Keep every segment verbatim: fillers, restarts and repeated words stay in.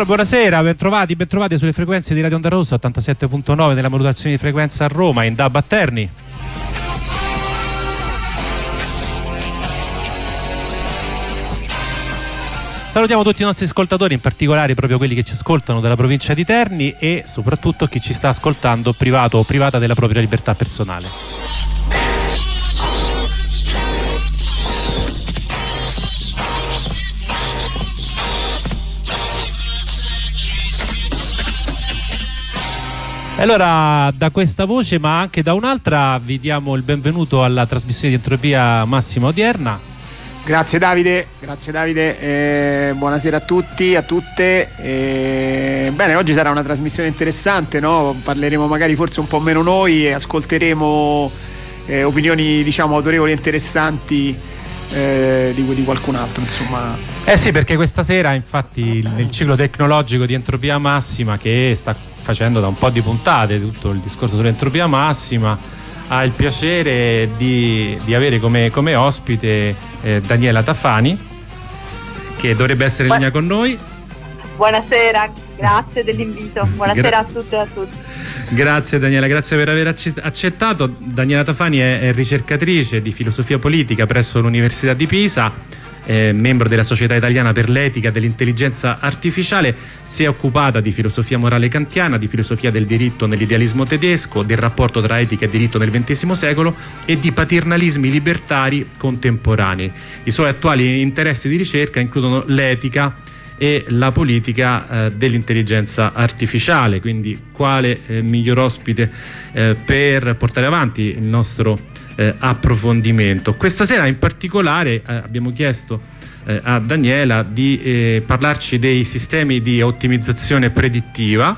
buonasera, bentrovati, bentrovati sulle frequenze di Radio Onda Rossa ottantasette virgola nove nella modulazione di frequenza a Roma, in D A B a Terni. Salutiamo tutti i nostri ascoltatori, in particolare proprio quelli che ci ascoltano dalla provincia di Terni e soprattutto chi ci sta ascoltando privato o privata della propria libertà personale. Allora, da questa voce ma anche da un'altra vi diamo il benvenuto alla trasmissione di Entropia Massima odierna. Grazie Davide, grazie Davide, eh, buonasera a tutti, a tutte. Eh, bene, oggi sarà una trasmissione interessante, no? Parleremo magari forse un po' meno noi e ascolteremo eh, opinioni, diciamo, autorevoli e interessanti eh, di, di qualcun altro, insomma. Eh sì, perché questa sera infatti nel ciclo tecnologico di Entropia Massima, che sta facendo da un po' di puntate tutto il discorso sull'entropia massima, ha il piacere di, di avere come, come ospite eh, Daniela Tafani, che dovrebbe essere in linea con noi. Buonasera, grazie dell'invito, buonasera Gra- a tutte e a tutti. Grazie Daniela, grazie per aver accettato. Daniela Tafani è, è ricercatrice di filosofia politica presso l'Università di Pisa, Eh, membro della Società Italiana per l'Etica dell'Intelligenza Artificiale, si è occupata di filosofia morale kantiana, di filosofia del diritto nell'idealismo tedesco, del rapporto tra etica e diritto nel ventesimo secolo e di paternalismi libertari contemporanei. I suoi attuali interessi di ricerca includono l'etica e la politica eh, dell'intelligenza artificiale, quindi quale eh, miglior ospite eh, per portare avanti il nostro Eh, approfondimento. Questa sera in particolare eh, abbiamo chiesto eh, a Daniela di eh, parlarci dei sistemi di ottimizzazione predittiva,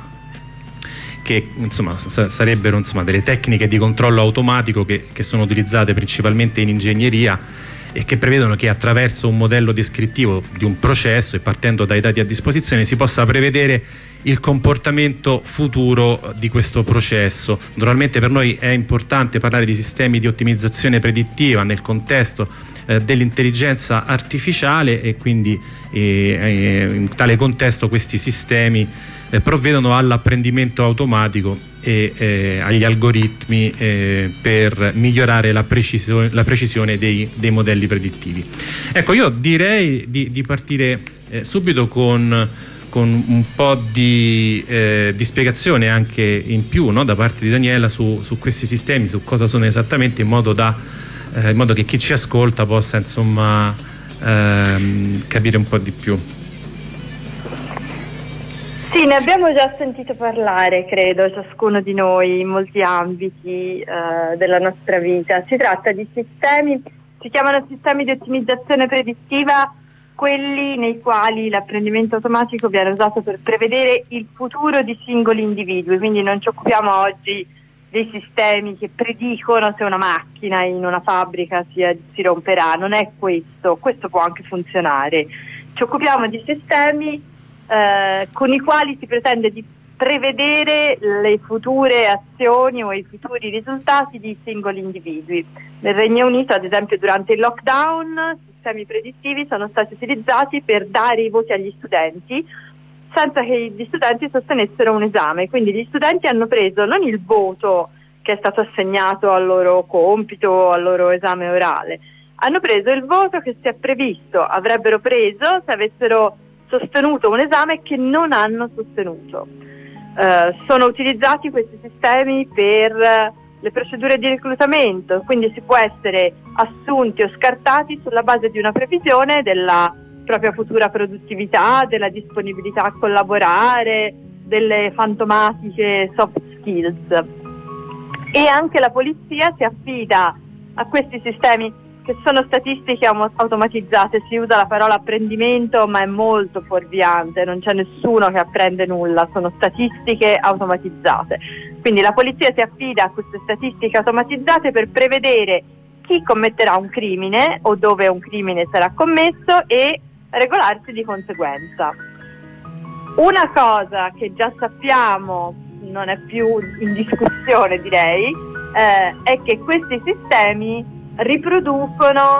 che insomma s- sarebbero insomma delle tecniche di controllo automatico che, che sono utilizzate principalmente in ingegneria e che prevedono che attraverso un modello descrittivo di un processo e partendo dai dati a disposizione si possa prevedere il comportamento futuro di questo processo. Naturalmente per noi è importante parlare di sistemi di ottimizzazione predittiva nel contesto eh, dell'intelligenza artificiale e quindi eh, eh, in tale contesto questi sistemi eh, provvedono all'apprendimento automatico e eh, agli algoritmi eh, per migliorare la precisione, la precisione dei, dei modelli predittivi. Ecco, io direi di, di partire eh, subito con con un po' di, eh, di spiegazione anche in più, no, da parte di Daniela su, su questi sistemi, su cosa sono esattamente, in modo da eh, in modo che chi ci ascolta possa insomma ehm, capire un po' di più. Sì, ne abbiamo già sentito parlare, credo, ciascuno di noi in molti ambiti eh, della nostra vita. Si tratta di sistemi, si chiamano sistemi di ottimizzazione predittiva, quelli nei quali l'apprendimento automatico viene usato per prevedere il futuro di singoli individui, quindi non ci occupiamo oggi dei sistemi che predicono se una macchina in una fabbrica si, si romperà, non è questo, questo può anche funzionare. Ci occupiamo di sistemi eh, con i quali si pretende di prevedere le future azioni o i futuri risultati di singoli individui. Nel Regno Unito, ad esempio, durante il lockdown, sistemi predittivi sono stati utilizzati per dare i voti agli studenti senza che gli studenti sostenessero un esame, quindi gli studenti hanno preso non il voto che è stato assegnato al loro compito, al loro esame orale, hanno preso il voto che si è previsto avrebbero preso se avessero sostenuto un esame che non hanno sostenuto. Eh, sono utilizzati questi sistemi per le procedure di reclutamento, quindi si può essere assunti o scartati sulla base di una previsione della propria futura produttività, della disponibilità a collaborare, delle fantomatiche soft skills. E anche la polizia si affida a questi sistemi che sono statistiche automatizzate, si usa la parola apprendimento ma è molto fuorviante, non c'è nessuno che apprende nulla, sono statistiche automatizzate. Quindi la polizia si affida a queste statistiche automatizzate per prevedere chi commetterà un crimine o dove un crimine sarà commesso e regolarsi di conseguenza. Una cosa che già sappiamo, non è più in discussione direi, eh, è che questi sistemi riproducono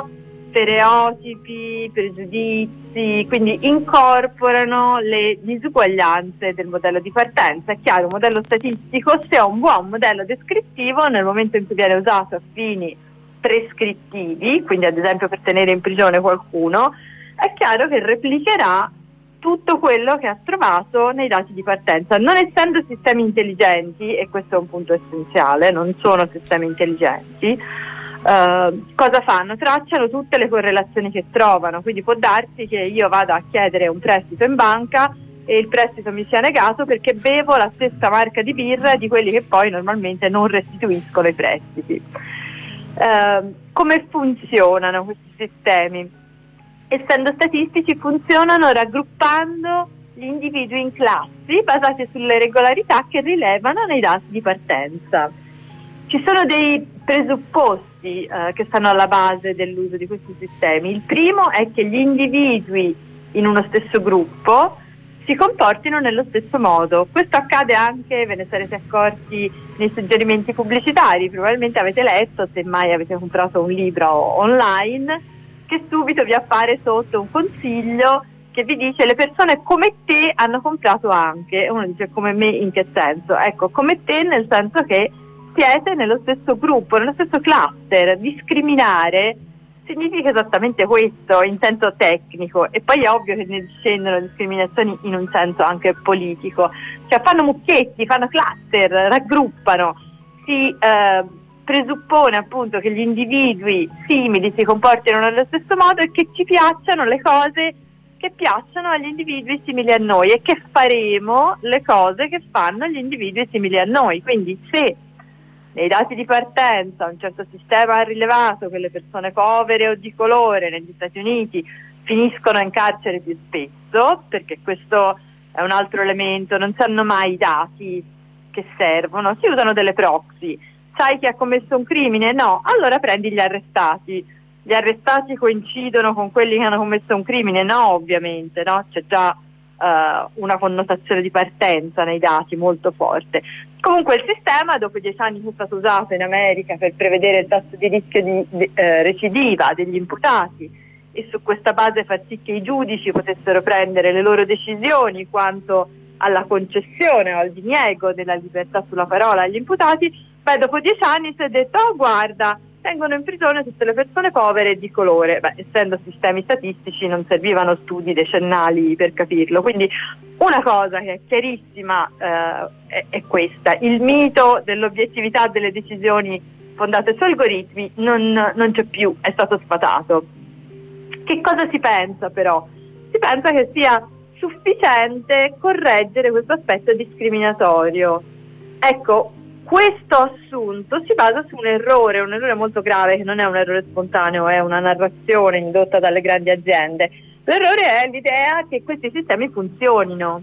stereotipi, pregiudizi, quindi incorporano le disuguaglianze del modello di partenza. È chiaro, un modello statistico, se è un buon modello descrittivo, nel momento in cui viene usato a fini prescrittivi, quindi ad esempio per tenere in prigione qualcuno, è chiaro che replicherà tutto quello che ha trovato nei dati di partenza. Non essendo sistemi intelligenti, e questo è un punto essenziale, non sono sistemi intelligenti, Uh, cosa fanno? Tracciano tutte le correlazioni che trovano, quindi può darsi che io vada a chiedere un prestito in banca e il prestito mi sia negato perché bevo la stessa marca di birra di quelli che poi normalmente non restituiscono i prestiti. Uh, come funzionano questi sistemi? Essendo statistici, funzionano raggruppando gli individui in classi basate sulle regolarità che rilevano nei dati di partenza. Ci sono dei presupposti eh, che stanno alla base dell'uso di questi sistemi. Il primo è che gli individui in uno stesso gruppo si comportino nello stesso modo. Questo accade anche, ve ne sarete accorti, nei suggerimenti pubblicitari. Probabilmente avete letto, se mai avete comprato un libro online, che subito vi appare sotto un consiglio che vi dice le persone come te hanno comprato anche. E uno dice come me in che senso? Ecco, come te nel senso che siete nello stesso gruppo, nello stesso cluster. Discriminare significa esattamente questo in senso tecnico, e poi è ovvio che ne discendono discriminazioni in un senso anche politico, cioè fanno mucchietti, fanno cluster, raggruppano, si eh, presuppone appunto che gli individui simili si comportino nello stesso modo e che ci piacciono le cose che piacciono agli individui simili a noi e che faremo le cose che fanno gli individui simili a noi. Quindi se nei dati di partenza un certo sistema ha rilevato che le persone povere o di colore negli Stati Uniti finiscono in carcere più spesso, perché questo è un altro elemento, non sanno mai i dati che servono, si usano delle proxy. Sai chi ha commesso un crimine? No, allora prendi gli arrestati. Gli arrestati coincidono con quelli che hanno commesso un crimine? No, ovviamente, no? C'è già uh, una connotazione di partenza nei dati molto forte. Comunque il sistema, dopo dieci anni, è stato usato in America per prevedere il tasso di rischio di, di eh, recidiva degli imputati e su questa base far sì che i giudici potessero prendere le loro decisioni quanto alla concessione o al diniego della libertà sulla parola agli imputati. Beh, dopo dieci anni si è detto, oh guarda, tengono in prigione tutte le persone povere e di colore. Beh, essendo sistemi statistici non servivano studi decennali per capirlo, quindi una cosa che è chiarissima eh, è, è questa: il mito dell'obiettività delle decisioni fondate su algoritmi non, non c'è più, è stato sfatato. Che cosa si pensa però? Si pensa che sia sufficiente correggere questo aspetto discriminatorio. Ecco, questo assunto si basa su un errore, un errore molto grave, che non è un errore spontaneo, è una narrazione indotta dalle grandi aziende. L'errore è l'idea che questi sistemi funzionino.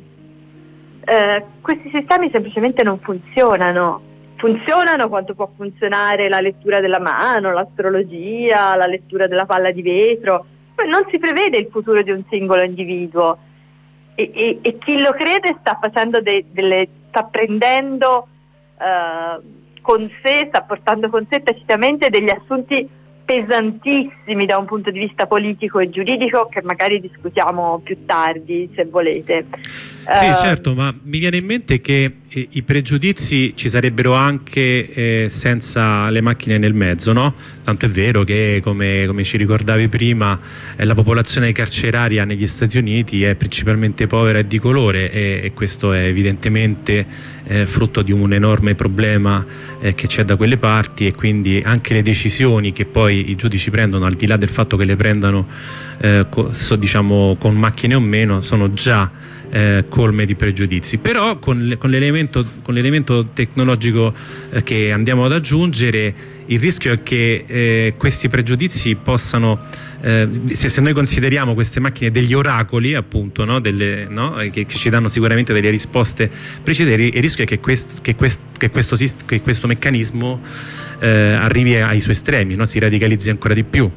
Eh, questi sistemi semplicemente non funzionano. Funzionano quanto può funzionare la lettura della mano, l'astrologia, la lettura della palla di vetro, ma non si prevede il futuro di un singolo individuo. E, e, e chi lo crede sta facendo de, delle, sta prendendo Uh, con sé, sta portando con sé tacitamente degli assunti pesantissimi da un punto di vista politico e giuridico, che magari discutiamo più tardi se volete. Sì, uh, certo, ma mi viene in mente che eh, i pregiudizi ci sarebbero anche eh, senza le macchine nel mezzo, no? Tanto è vero che, come, come ci ricordavi prima, eh, la popolazione carceraria negli Stati Uniti è principalmente povera e di colore, e, e questo è evidentemente eh, frutto di un enorme problema eh, che c'è da quelle parti, e quindi anche le decisioni che poi i giudici prendono, al di là del fatto che le prendano eh, co, so, diciamo, con macchine o meno, sono già Eh, colme di pregiudizi. Però con, con l'elemento con l'elemento tecnologico eh, che andiamo ad aggiungere, il rischio è che eh, questi pregiudizi possano eh, se, se noi consideriamo queste macchine degli oracoli, appunto, no? Delle, no? Che, che ci danno sicuramente delle risposte precise, il rischio è che, quest, che, quest, che, questo, che questo meccanismo eh, arrivi ai suoi estremi, no? Si radicalizzi ancora di più.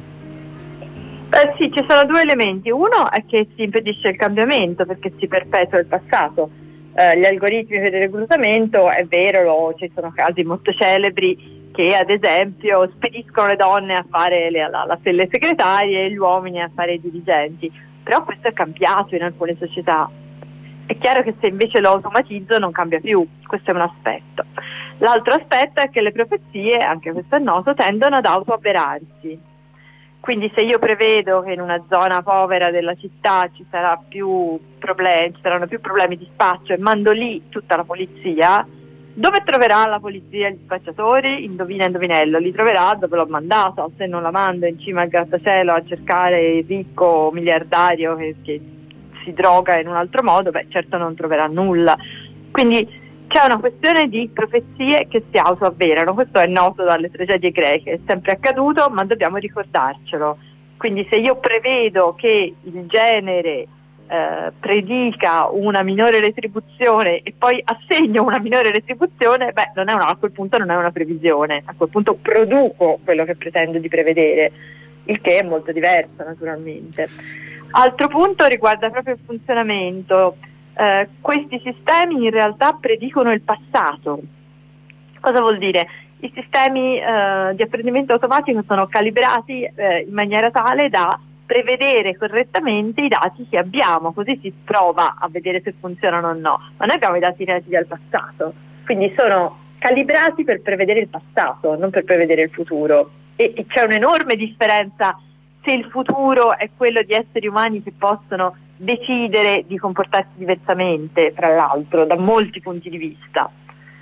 Eh sì, ci sono due elementi. Uno è che si impedisce il cambiamento perché si perpetua il passato. Eh, gli algoritmi per il reclutamento, è vero, lo, ci sono casi molto celebri che ad esempio spediscono le donne a fare le, la, la, le segretarie e gli uomini a fare i dirigenti. Però questo è cambiato in alcune società. È chiaro che se invece lo automatizzo non cambia più, questo è un aspetto. L'altro aspetto è che le profezie, anche questo è noto, tendono ad autoavverarsi. Quindi se io prevedo che in una zona povera della città ci sarà più problemi, ci saranno più problemi di spaccio e mando lì tutta la polizia, dove troverà la polizia gli spacciatori? Indovina, indovinello, li troverà dove l'ho mandata. Se non la mando in cima al grattacielo a cercare il ricco miliardario che, che si droga in un altro modo, beh certo non troverà nulla. Quindi c'è una questione di profezie che si autoavverano, questo è noto dalle tragedie greche, è sempre accaduto, ma dobbiamo ricordarcelo. Quindi se io prevedo che il genere eh, predica una minore retribuzione e poi assegno una minore retribuzione, beh non è una, a quel punto non è una previsione, a quel punto produco quello che pretendo di prevedere, il che è molto diverso naturalmente. Altro punto riguarda proprio il funzionamento. Uh, questi sistemi in realtà predicono il passato. Cosa vuol dire? I sistemi uh, di apprendimento automatico sono calibrati uh, in maniera tale da prevedere correttamente i dati che abbiamo, così si prova a vedere se funzionano o no. Ma noi abbiamo i dati relativi al passato, quindi sono calibrati per prevedere il passato, non per prevedere il futuro. E, e c'è un'enorme differenza se il futuro è quello di esseri umani che possono decidere di comportarsi diversamente, tra l'altro, da molti punti di vista.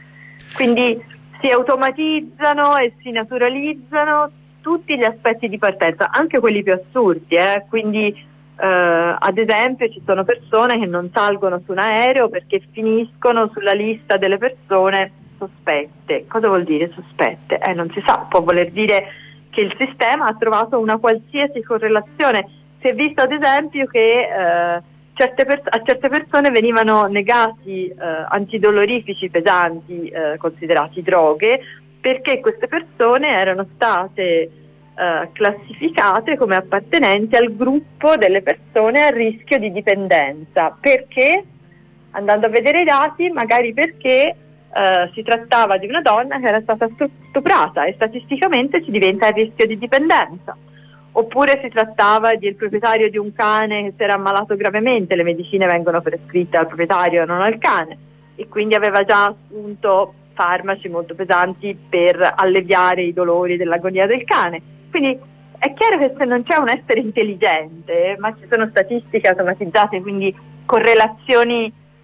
Quindi si automatizzano e si naturalizzano tutti gli aspetti di partenza, anche quelli più assurdi, eh? Quindi eh, ad esempio ci sono persone che non salgono su un aereo perché finiscono sulla lista delle persone sospette. Cosa vuol dire sospette? Eh, non si sa, può voler dire che il sistema ha trovato una qualsiasi correlazione. Si è visto ad esempio che eh, certe pers- a certe persone venivano negati eh, antidolorifici pesanti, eh, considerati droghe, perché queste persone erano state eh, classificate come appartenenti al gruppo delle persone a rischio di dipendenza. Perché? Andando a vedere i dati, magari perché eh, si trattava di una donna che era stata stuprata e statisticamente si diventa a rischio di dipendenza. Oppure si trattava del proprietario di un cane che si era ammalato gravemente, le medicine vengono prescritte al proprietario e non al cane, e quindi aveva già assunto farmaci molto pesanti per alleviare i dolori dell'agonia del cane. Quindi è chiaro che se non c'è un essere intelligente, ma ci sono statistiche automatizzate, quindi correlazioni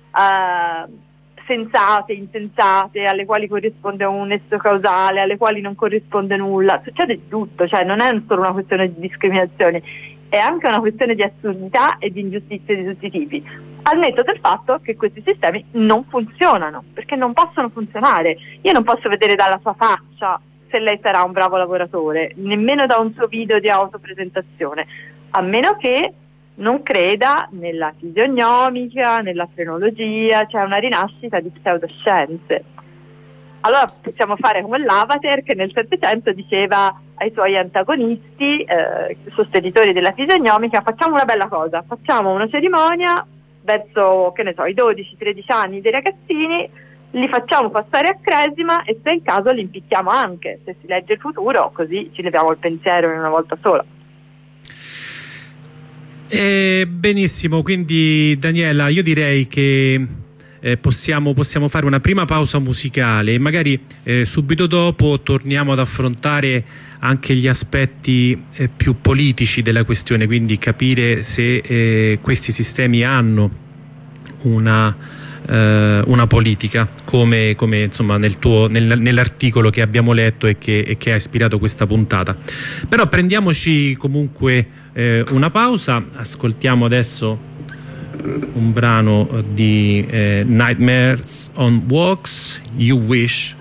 eh, sensate, insensate, alle quali corrisponde un nesso causale, alle quali non corrisponde nulla, succede di tutto, cioè non è solo una questione di discriminazione, è anche una questione di assurdità e di ingiustizie di tutti i tipi, al netto del fatto che questi sistemi non funzionano, perché non possono funzionare. Io non posso vedere dalla sua faccia se lei sarà un bravo lavoratore, nemmeno da un suo video di autopresentazione, a meno che non creda nella fisionomica, nella frenologia, c'è una rinascita di pseudoscienze. Allora possiamo fare come l'Avatar che nel Settecento diceva ai suoi antagonisti, eh, sostenitori della fisionomica, facciamo una bella cosa, facciamo una cerimonia verso, che ne so, i dodici tredici anni dei ragazzini, li facciamo passare a cresima e se in caso li impicchiamo anche, se si legge il futuro, così ci leviamo il pensiero in una volta sola. Eh, benissimo, quindi Daniela, io direi che eh, possiamo, possiamo fare una prima pausa musicale e magari eh, subito dopo torniamo ad affrontare anche gli aspetti eh, più politici della questione, quindi capire se eh, questi sistemi hanno una, eh, una politica, come, come insomma nel tuo, nel, nell'articolo che abbiamo letto e che, e che ha ispirato questa puntata. Però prendiamoci comunque eh, una pausa, ascoltiamo adesso un brano di eh, Nightmares on Walks, You Wish.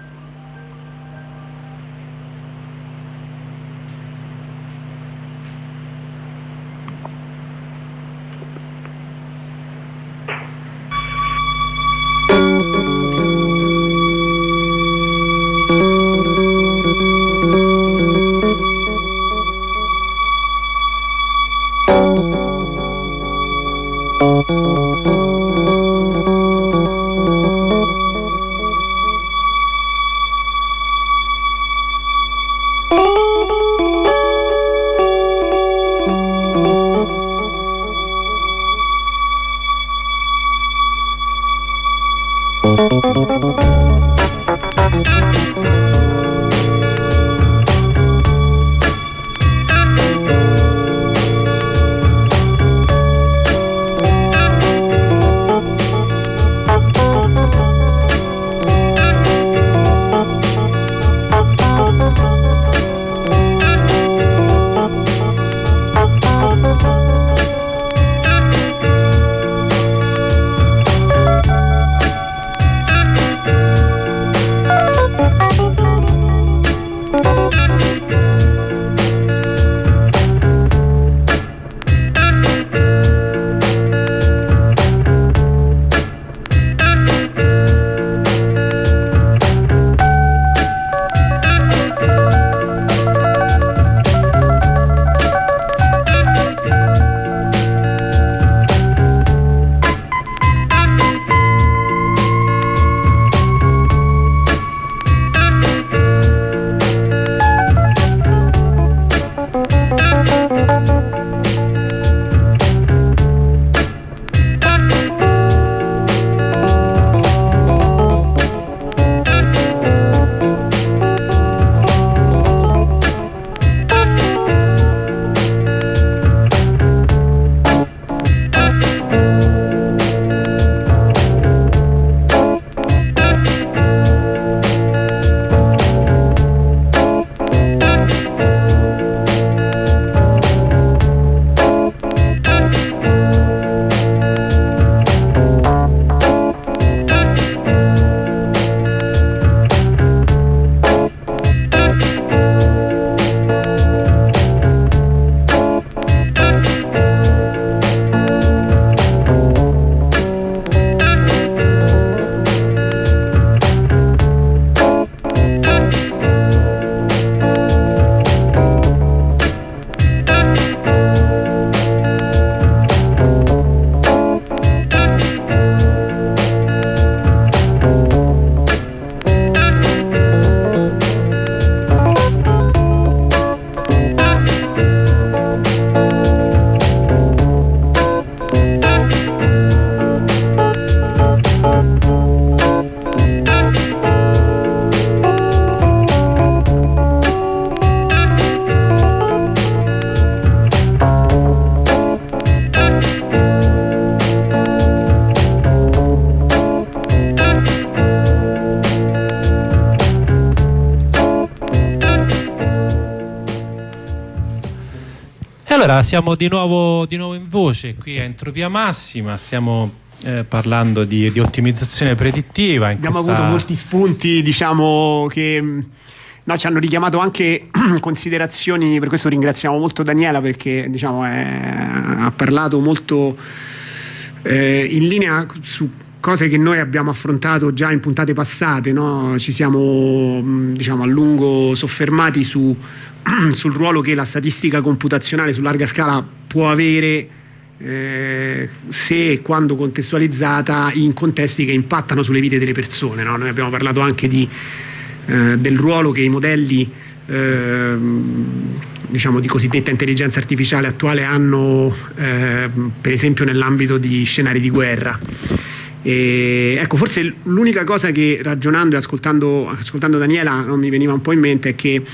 Allora siamo di nuovo, di nuovo in voce qui a Entropia Massima, stiamo eh, parlando di, di ottimizzazione predittiva. In Abbiamo questa... avuto molti spunti, diciamo, che no, ci hanno richiamato anche considerazioni, per questo ringraziamo molto Daniela, perché diciamo è, ha parlato molto eh, in linea su cose che noi abbiamo affrontato già in puntate passate, no? Ci siamo diciamo a lungo soffermati su sul ruolo che la statistica computazionale su larga scala può avere eh, se e quando contestualizzata in contesti che impattano sulle vite delle persone, no? Noi abbiamo parlato anche di, eh, del ruolo che i modelli eh, diciamo di cosiddetta intelligenza artificiale attuale hanno eh, per esempio nell'ambito di scenari di guerra. E, ecco, forse l'unica cosa che ragionando e ascoltando, ascoltando Daniela non mi veniva un po' in mente è che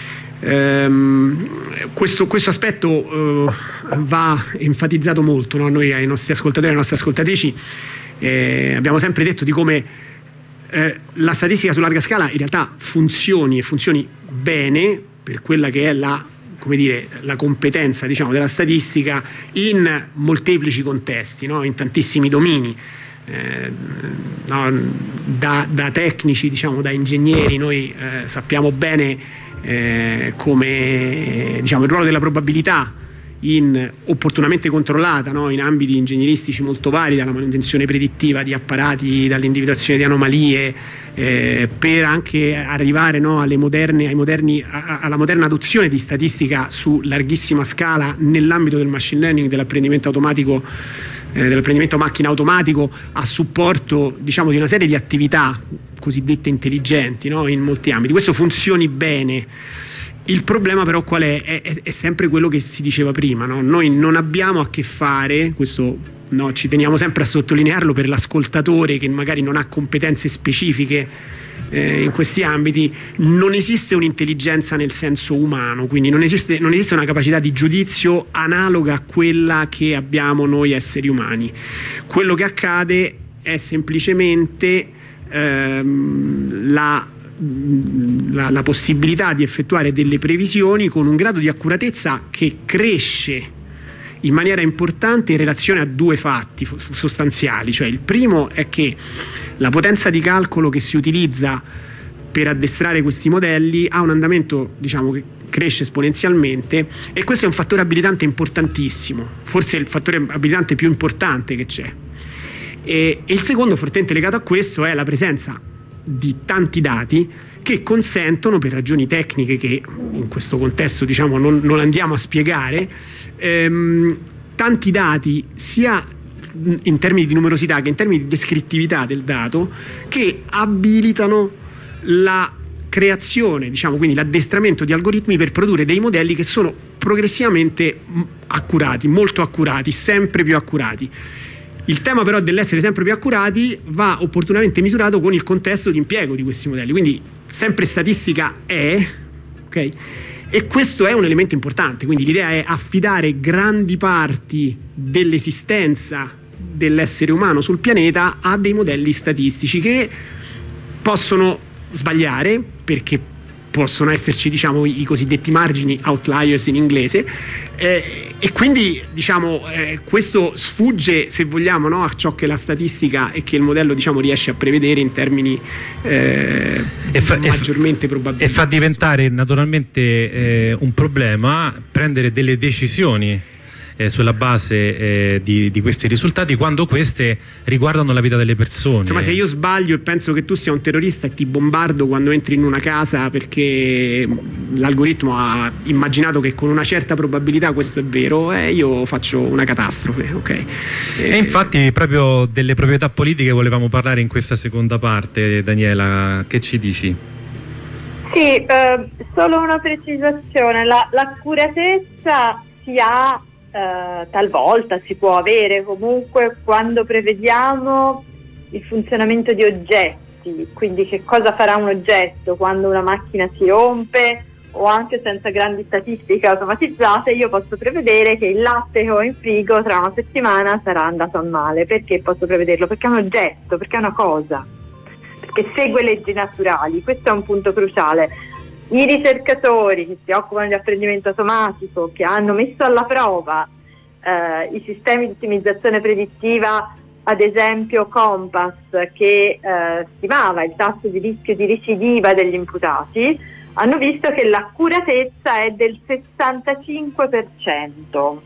ehm, questo, questo aspetto eh, va enfatizzato molto, no? Noi ai nostri ascoltatori e alle nostre ascoltatrici eh, abbiamo sempre detto di come eh, la statistica su larga scala in realtà funzioni e funzioni bene per quella che è la, come dire, la competenza, diciamo, della statistica in molteplici contesti, no? In tantissimi domini. Eh, no, da, da tecnici, diciamo, da ingegneri, noi eh, sappiamo bene eh, come diciamo, il ruolo della probabilità in, opportunamente controllata, no, in ambiti ingegneristici molto vari, dalla manutenzione predittiva di apparati, dall'individuazione di anomalie, eh, per anche arrivare, no, alle moderne, ai moderni, a, alla moderna adozione di statistica su larghissima scala nell'ambito del machine learning, dell'apprendimento automatico, dell'apprendimento macchina automatico a supporto, diciamo, di una serie di attività cosiddette intelligenti, no? In molti ambiti. Questo funzioni bene. Il problema però qual è? È, è sempre quello che si diceva prima, no? Noi non abbiamo a che fare, questo no? Ci teniamo sempre a sottolinearlo per l'ascoltatore che magari non ha competenze specifiche eh, in questi ambiti. Non esiste un'intelligenza nel senso umano, quindi non esiste, non esiste una capacità di giudizio analoga a quella che abbiamo noi esseri umani. Quello che accade è semplicemente ehm, la La, la possibilità di effettuare delle previsioni con un grado di accuratezza che cresce in maniera importante in relazione a due fatti sostanziali. Cioè, il primo è che la potenza di calcolo che si utilizza per addestrare questi modelli ha un andamento, diciamo, che cresce esponenzialmente, e questo è un fattore abilitante importantissimo, forse il fattore abilitante più importante che c'è. E, e il secondo, fortemente legato a questo, è la presenza di tanti dati che consentono, per ragioni tecniche che in questo contesto, diciamo, non, non andiamo a spiegare, ehm, tanti dati sia in termini di numerosità che in termini di descrittività del dato, che abilitano la creazione, diciamo, quindi l'addestramento di algoritmi per produrre dei modelli che sono progressivamente accurati, molto accurati, sempre più accurati. Il tema però dell'essere sempre più accurati va opportunamente misurato con il contesto di impiego di questi modelli, quindi sempre statistica è, ok? E questo è un elemento importante, quindi l'idea è affidare grandi parti dell'esistenza dell'essere umano sul pianeta a dei modelli statistici che possono sbagliare, perché possono esserci, diciamo, i, i cosiddetti margini, outliers in inglese, eh, e quindi, diciamo, eh, questo sfugge, se vogliamo, no, a ciò che la statistica e che il modello, diciamo, riesce a prevedere in termini eh, e fa, maggiormente probabili. E fa diventare naturalmente eh, un problema prendere delle decisioni Eh, sulla base eh, di, di questi risultati, quando queste riguardano la vita delle persone. Insomma, se io sbaglio e penso che tu sia un terrorista e ti bombardo quando entri in una casa perché l'algoritmo ha immaginato che con una certa probabilità questo è vero, eh, io faccio una catastrofe, ok? E, e infatti proprio delle proprietà politiche volevamo parlare in questa seconda parte. Daniela, che ci dici? Sì, eh, solo una precisazione, la, l'accuratezza si ha Uh, talvolta, si può avere comunque quando prevediamo il funzionamento di oggetti, quindi che cosa farà un oggetto quando una macchina si rompe, o anche senza grandi statistiche automatizzate io posso prevedere che il latte che ho in frigo tra una settimana sarà andato a male. Perché posso prevederlo? Perché è un oggetto, perché è una cosa, perché segue leggi naturali. Questo è un punto cruciale. I ricercatori che si occupano di apprendimento automatico, che hanno messo alla prova eh, i sistemi di ottimizzazione predittiva, ad esempio Compass, che eh, stimava il tasso di rischio di recidiva degli imputati, hanno visto che l'accuratezza è del sessantacinque per cento.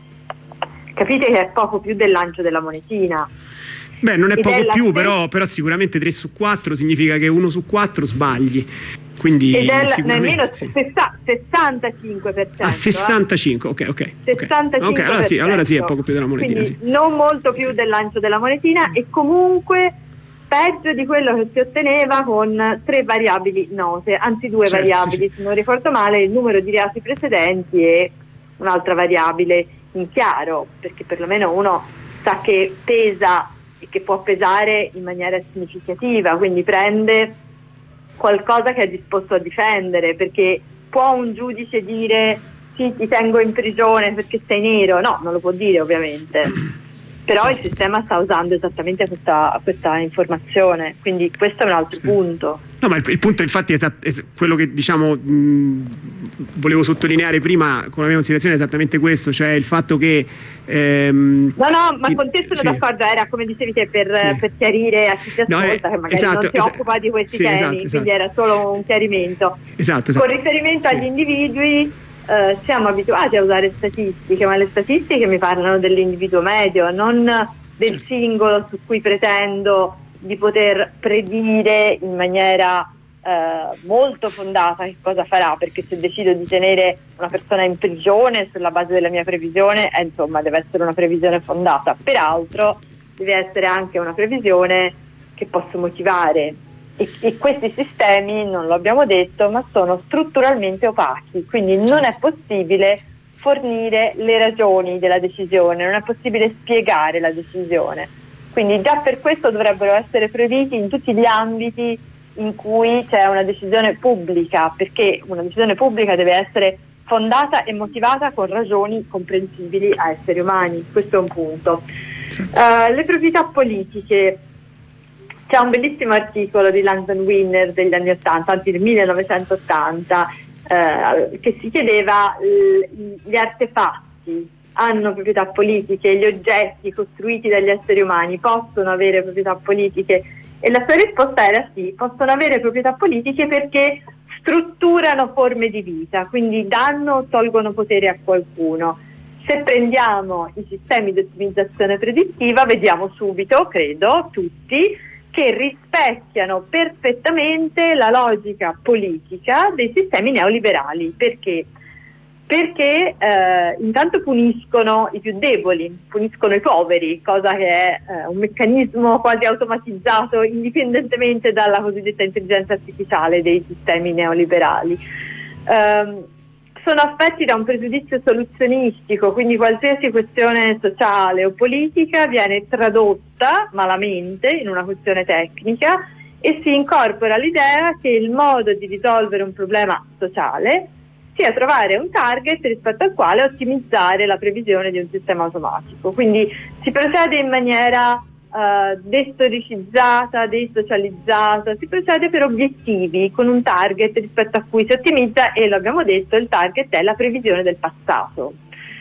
Capite che è poco più del lancio della monetina. Beh, non è Ed poco è più, però, però sicuramente tre su quattro significa che uno su quattro sbagli. Quindi Ed è sicuramente, nemmeno sì. sessantacinque per cento. Ah, sessantacinque, ok, ok. sessantacinque per cento. Ok, allora sì, allora sì, è poco più della monetina. Quindi sì. non molto più del lancio della monetina, e comunque peggio di quello che si otteneva con tre variabili note, anzi due Certo, variabili, sì, sì. se non ricordo male, il numero di reati precedenti e un'altra variabile in chiaro, perché perlomeno uno sa che pesa e che può pesare in maniera significativa, quindi prende qualcosa che è disposto a difendere, perché può un giudice dire sì, ti tengo in prigione perché sei nero? No, non lo può dire ovviamente, però il sistema sta usando esattamente questa, questa informazione, quindi questo è un altro punto. No, ma il, il punto infatti è, esatt- è quello che, diciamo, mh, volevo sottolineare prima con la mia considerazione, è esattamente questo, cioè il fatto che ehm, no no ma con te sono sì. d'accordo, era come dicevi te per, sì. per chiarire a chi si ascolta, no, eh, che magari esatto, non si esatto, occupa di questi sì, temi, esatto, quindi esatto. era solo un chiarimento. Esatto, esatto. Con riferimento sì. agli individui, eh, siamo abituati a usare statistiche, ma le statistiche mi parlano dell'individuo medio, non del singolo su cui pretendo di poter predire in maniera eh, molto fondata che cosa farà, perché se decido di tenere una persona in prigione sulla base della mia previsione, eh, insomma deve essere una previsione fondata, peraltro deve essere anche una previsione che posso motivare, e, e questi sistemi, non lo abbiamo detto, ma sono strutturalmente opachi, quindi non è possibile fornire le ragioni della decisione, non è possibile spiegare la decisione. Quindi già per questo dovrebbero essere proibiti in tutti gli ambiti in cui c'è una decisione pubblica, perché una decisione pubblica deve essere fondata e motivata con ragioni comprensibili a esseri umani. Questo è un punto. Uh, le proprietà politiche. C'è un bellissimo articolo di Langdon Winner degli anni ottanta, anzi del millenovecentottanta, eh, che si chiedeva eh, gli artefatti hanno proprietà politiche, gli oggetti costruiti dagli esseri umani possono avere proprietà politiche, e la sua risposta era sì, possono avere proprietà politiche perché strutturano forme di vita, quindi danno o tolgono potere a qualcuno. Se prendiamo i sistemi di ottimizzazione predittiva vediamo subito, credo, tutti, che rispecchiano perfettamente la logica politica dei sistemi neoliberali. Perché? Perché eh, intanto puniscono i più deboli, puniscono i poveri, cosa che è eh, un meccanismo quasi automatizzato indipendentemente dalla cosiddetta intelligenza artificiale dei sistemi neoliberali. Um, sono affetti da un pregiudizio soluzionistico, quindi qualsiasi questione sociale o politica viene tradotta malamente in una questione tecnica e si incorpora l'idea che il modo di risolvere un problema sociale sia trovare un target rispetto al quale ottimizzare la previsione di un sistema automatico. Quindi si procede in maniera Uh, destoricizzata, desocializzata, si procede per obiettivi con un target rispetto a cui si ottimizza, e lo abbiamo detto, il target è la previsione del passato.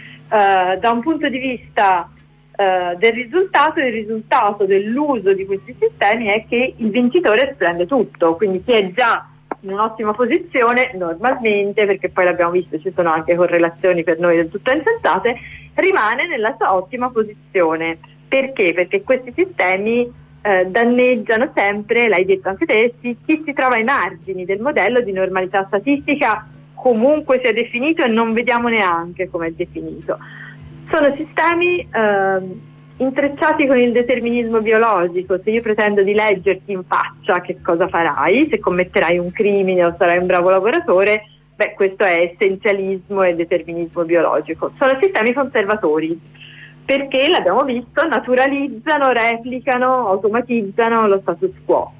Uh, da un punto di vista uh, del risultato, il risultato dell'uso di questi sistemi è che il vincitore prende tutto, quindi chi è già in un'ottima posizione normalmente, perché poi l'abbiamo visto, ci sono anche correlazioni per noi del tutto insensate, rimane nella sua ottima posizione. Perché? Perché questi sistemi eh, danneggiano sempre, l'hai detto anche te, chi si trova ai margini del modello di normalità statistica, comunque sia definito, e non vediamo neanche come è definito. Sono sistemi eh, intrecciati con il determinismo biologico. Se io pretendo di leggerti in faccia che cosa farai, se commetterai un crimine o sarai un bravo lavoratore, beh, questo è essenzialismo e determinismo biologico. Sono sistemi conservatori, perché l'abbiamo visto, naturalizzano, replicano, automatizzano lo status quo.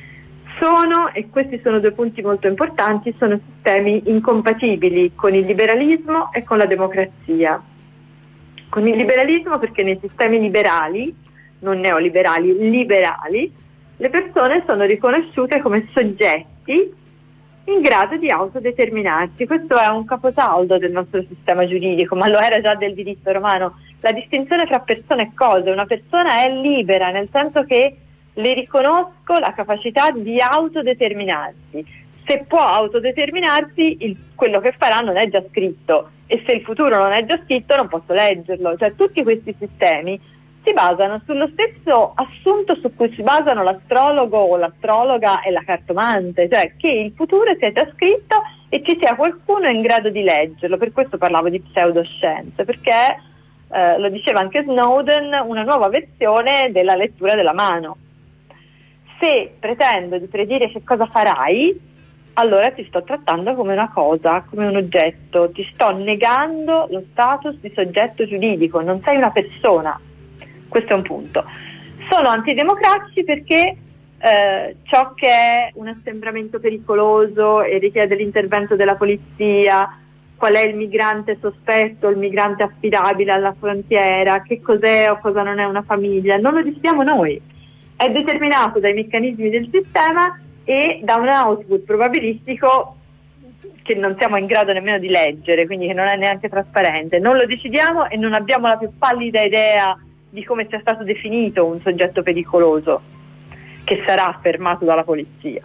Sono, e questi sono due punti molto importanti, sono sistemi incompatibili con il liberalismo e con la democrazia. Con il liberalismo perché nei sistemi liberali, non neoliberali, liberali, le persone sono riconosciute come soggetti in grado di autodeterminarsi. Questo è un caposaldo del nostro sistema giuridico, ma lo era già del diritto romano. La distinzione tra persona e cose: una persona è libera, nel senso che le riconosco la capacità di autodeterminarsi. Se può autodeterminarsi, il, quello che farà non è già scritto, e se il futuro non è già scritto non posso leggerlo. Cioè tutti questi sistemi si basano sullo stesso assunto su cui si basano l'astrologo o l'astrologa e la cartomante, cioè che il futuro sia già scritto e ci sia qualcuno in grado di leggerlo. Per questo parlavo di pseudoscienze, perché eh, lo diceva anche Snowden, una nuova versione della lettura della mano. Se pretendo di predire che cosa farai, allora ti sto trattando come una cosa, come un oggetto, ti sto negando lo status di soggetto giuridico, non sei una persona. Questo è un punto. Sono antidemocratici perché eh, ciò che è un assembramento pericoloso e richiede l'intervento della polizia, qual è il migrante sospetto, il migrante affidabile alla frontiera, che cos'è o cosa non è una famiglia, non lo decidiamo noi. È determinato dai meccanismi del sistema e da un output probabilistico che non siamo in grado nemmeno di leggere, quindi che non è neanche trasparente. Non lo decidiamo e non abbiamo la più pallida idea di come sia stato definito un soggetto pericoloso che sarà fermato dalla polizia.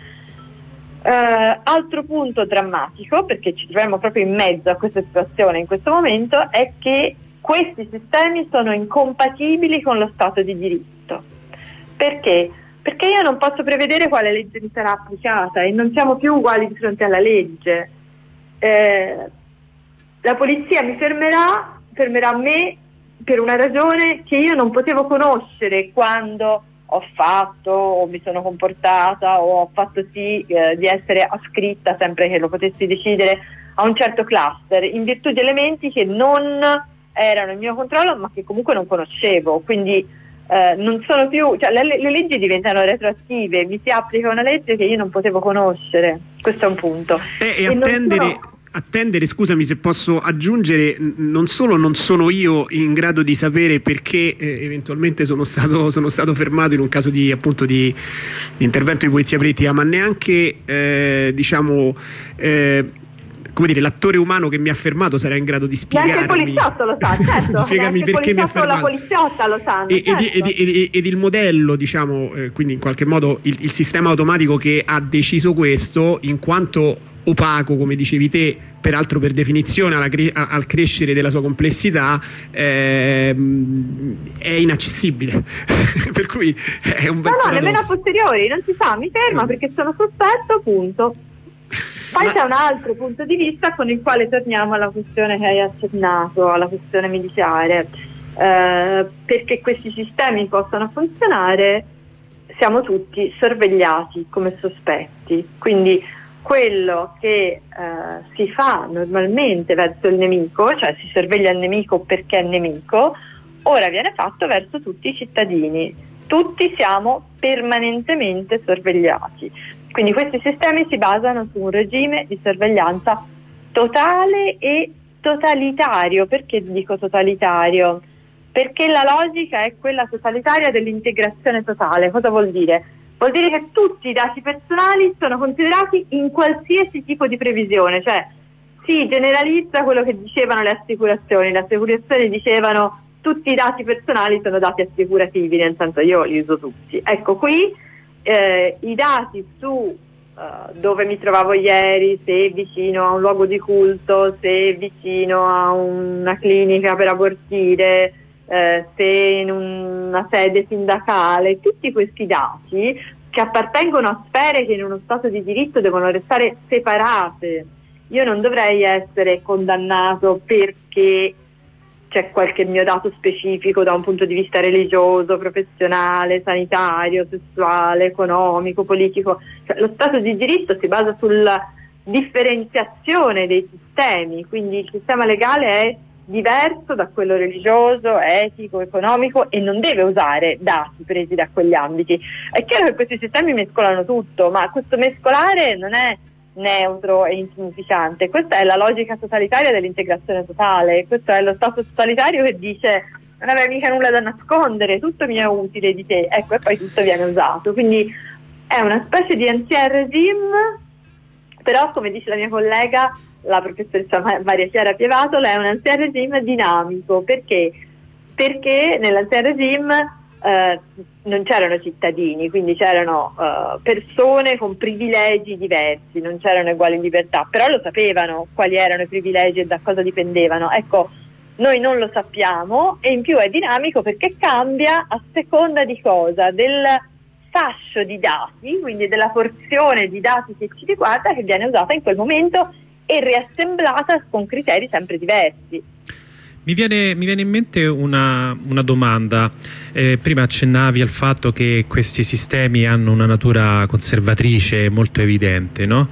Uh, altro punto drammatico, perché ci troviamo proprio in mezzo a questa situazione in questo momento, è che questi sistemi sono incompatibili con lo Stato di diritto. Perché? Perché io non posso prevedere quale legge mi sarà applicata e non siamo più uguali di fronte alla legge. Eh, la polizia mi fermerà, fermerà me per una ragione che io non potevo conoscere quando ho fatto o mi sono comportata o ho fatto sì eh, di essere ascritta, sempre che lo potessi decidere, a un certo cluster in virtù di elementi che non erano il mio controllo ma che comunque non conoscevo, quindi eh, non sono più, cioè le, le leggi diventano retroattive, mi si applica una legge che io non potevo conoscere, questo è un punto. E, e, e attendere... Sono... Attendere, scusami se posso aggiungere, non solo non sono io in grado di sapere perché eh, eventualmente sono stato, sono stato fermato in un caso di, appunto, di, di intervento di polizia politica, ma neanche eh, diciamo eh, come dire, l'attore umano che mi ha fermato sarà in grado di spiegarmi. Neanche il poliziotto lo sa, certo. di spiegarmi perché mi ha fermato. La poliziotta lo sanno, e, certo. ed, ed, ed, ed il modello, diciamo, eh, quindi in qualche modo il, il sistema automatico che ha deciso questo, in quanto opaco, come dicevi te, peraltro per definizione alla cre- al crescere della sua complessità, ehm, è inaccessibile. Per cui è un bel no, no, paradosso. nemmeno a posteriori, non si sa, mi ferma perché sono sospetto, punto. Poi c'è un altro punto di vista con il quale torniamo alla questione che hai accennato, alla questione militare, eh, perché questi sistemi possano funzionare siamo tutti sorvegliati come sospetti, quindi quello che eh, si fa normalmente verso il nemico, cioè si sorveglia il nemico perché è nemico, ora viene fatto verso tutti i cittadini. Tutti siamo permanentemente sorvegliati. Quindi questi sistemi si basano su un regime di sorveglianza totale e totalitario. Perché dico totalitario? Perché la logica è quella totalitaria dell'integrazione totale. Cosa vuol dire? Vuol dire che tutti i dati personali sono considerati in qualsiasi tipo di previsione, cioè si generalizza quello che dicevano le assicurazioni. Le assicurazioni dicevano tutti i dati personali sono dati assicurativi, nel senso io li uso tutti. Ecco, qui eh, i dati su uh, dove mi trovavo ieri, se vicino a un luogo di culto, se vicino a una clinica per abortire, eh, se in una sede sindacale, tutti questi dati che appartengono a sfere che in uno Stato di diritto devono restare separate. Io non dovrei essere condannato perché c'è qualche mio dato specifico da un punto di vista religioso, professionale, sanitario, sessuale, economico, politico. Cioè, lo Stato di diritto si basa sulla differenziazione dei sistemi, quindi il sistema legale è diverso da quello religioso, etico, economico e non deve usare dati presi da quegli ambiti. È chiaro che questi sistemi mescolano tutto, ma questo mescolare non è neutro e insignificante. Questa è la logica totalitaria dell'integrazione totale, questo è lo Stato totalitario che dice non avrai mica nulla da nascondere, tutto mi è utile di te, ecco, e poi tutto viene usato. Quindi è una specie di ancien regime, però come dice la mia collega, la professoressa Maria Chiara Pievatola, è un ancien regime dinamico. Perché? Perché nell'ancien regime eh, non c'erano cittadini, quindi c'erano eh, persone con privilegi diversi, non c'erano uguali libertà, però lo sapevano quali erano i privilegi e da cosa dipendevano. Ecco, noi non lo sappiamo e in più è dinamico perché cambia a seconda di cosa? Del fascio di dati, quindi della porzione di dati che ci riguarda, che viene usata in quel momento e riassemblata con criteri sempre diversi. Mi viene, mi viene in mente una, una domanda. Eh, prima accennavi al fatto che questi sistemi hanno una natura conservatrice molto evidente, no?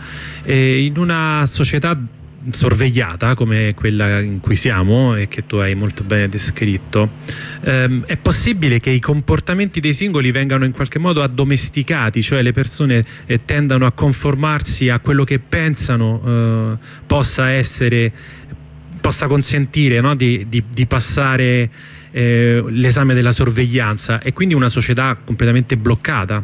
E in una società sorvegliata come quella in cui siamo e che tu hai molto bene descritto, ehm, è possibile che i comportamenti dei singoli vengano in qualche modo addomesticati, cioè le persone eh, tendano a conformarsi a quello che pensano eh, possa essere possa consentire, no, di, di, di passare eh, l'esame della sorveglianza, e quindi una società completamente bloccata?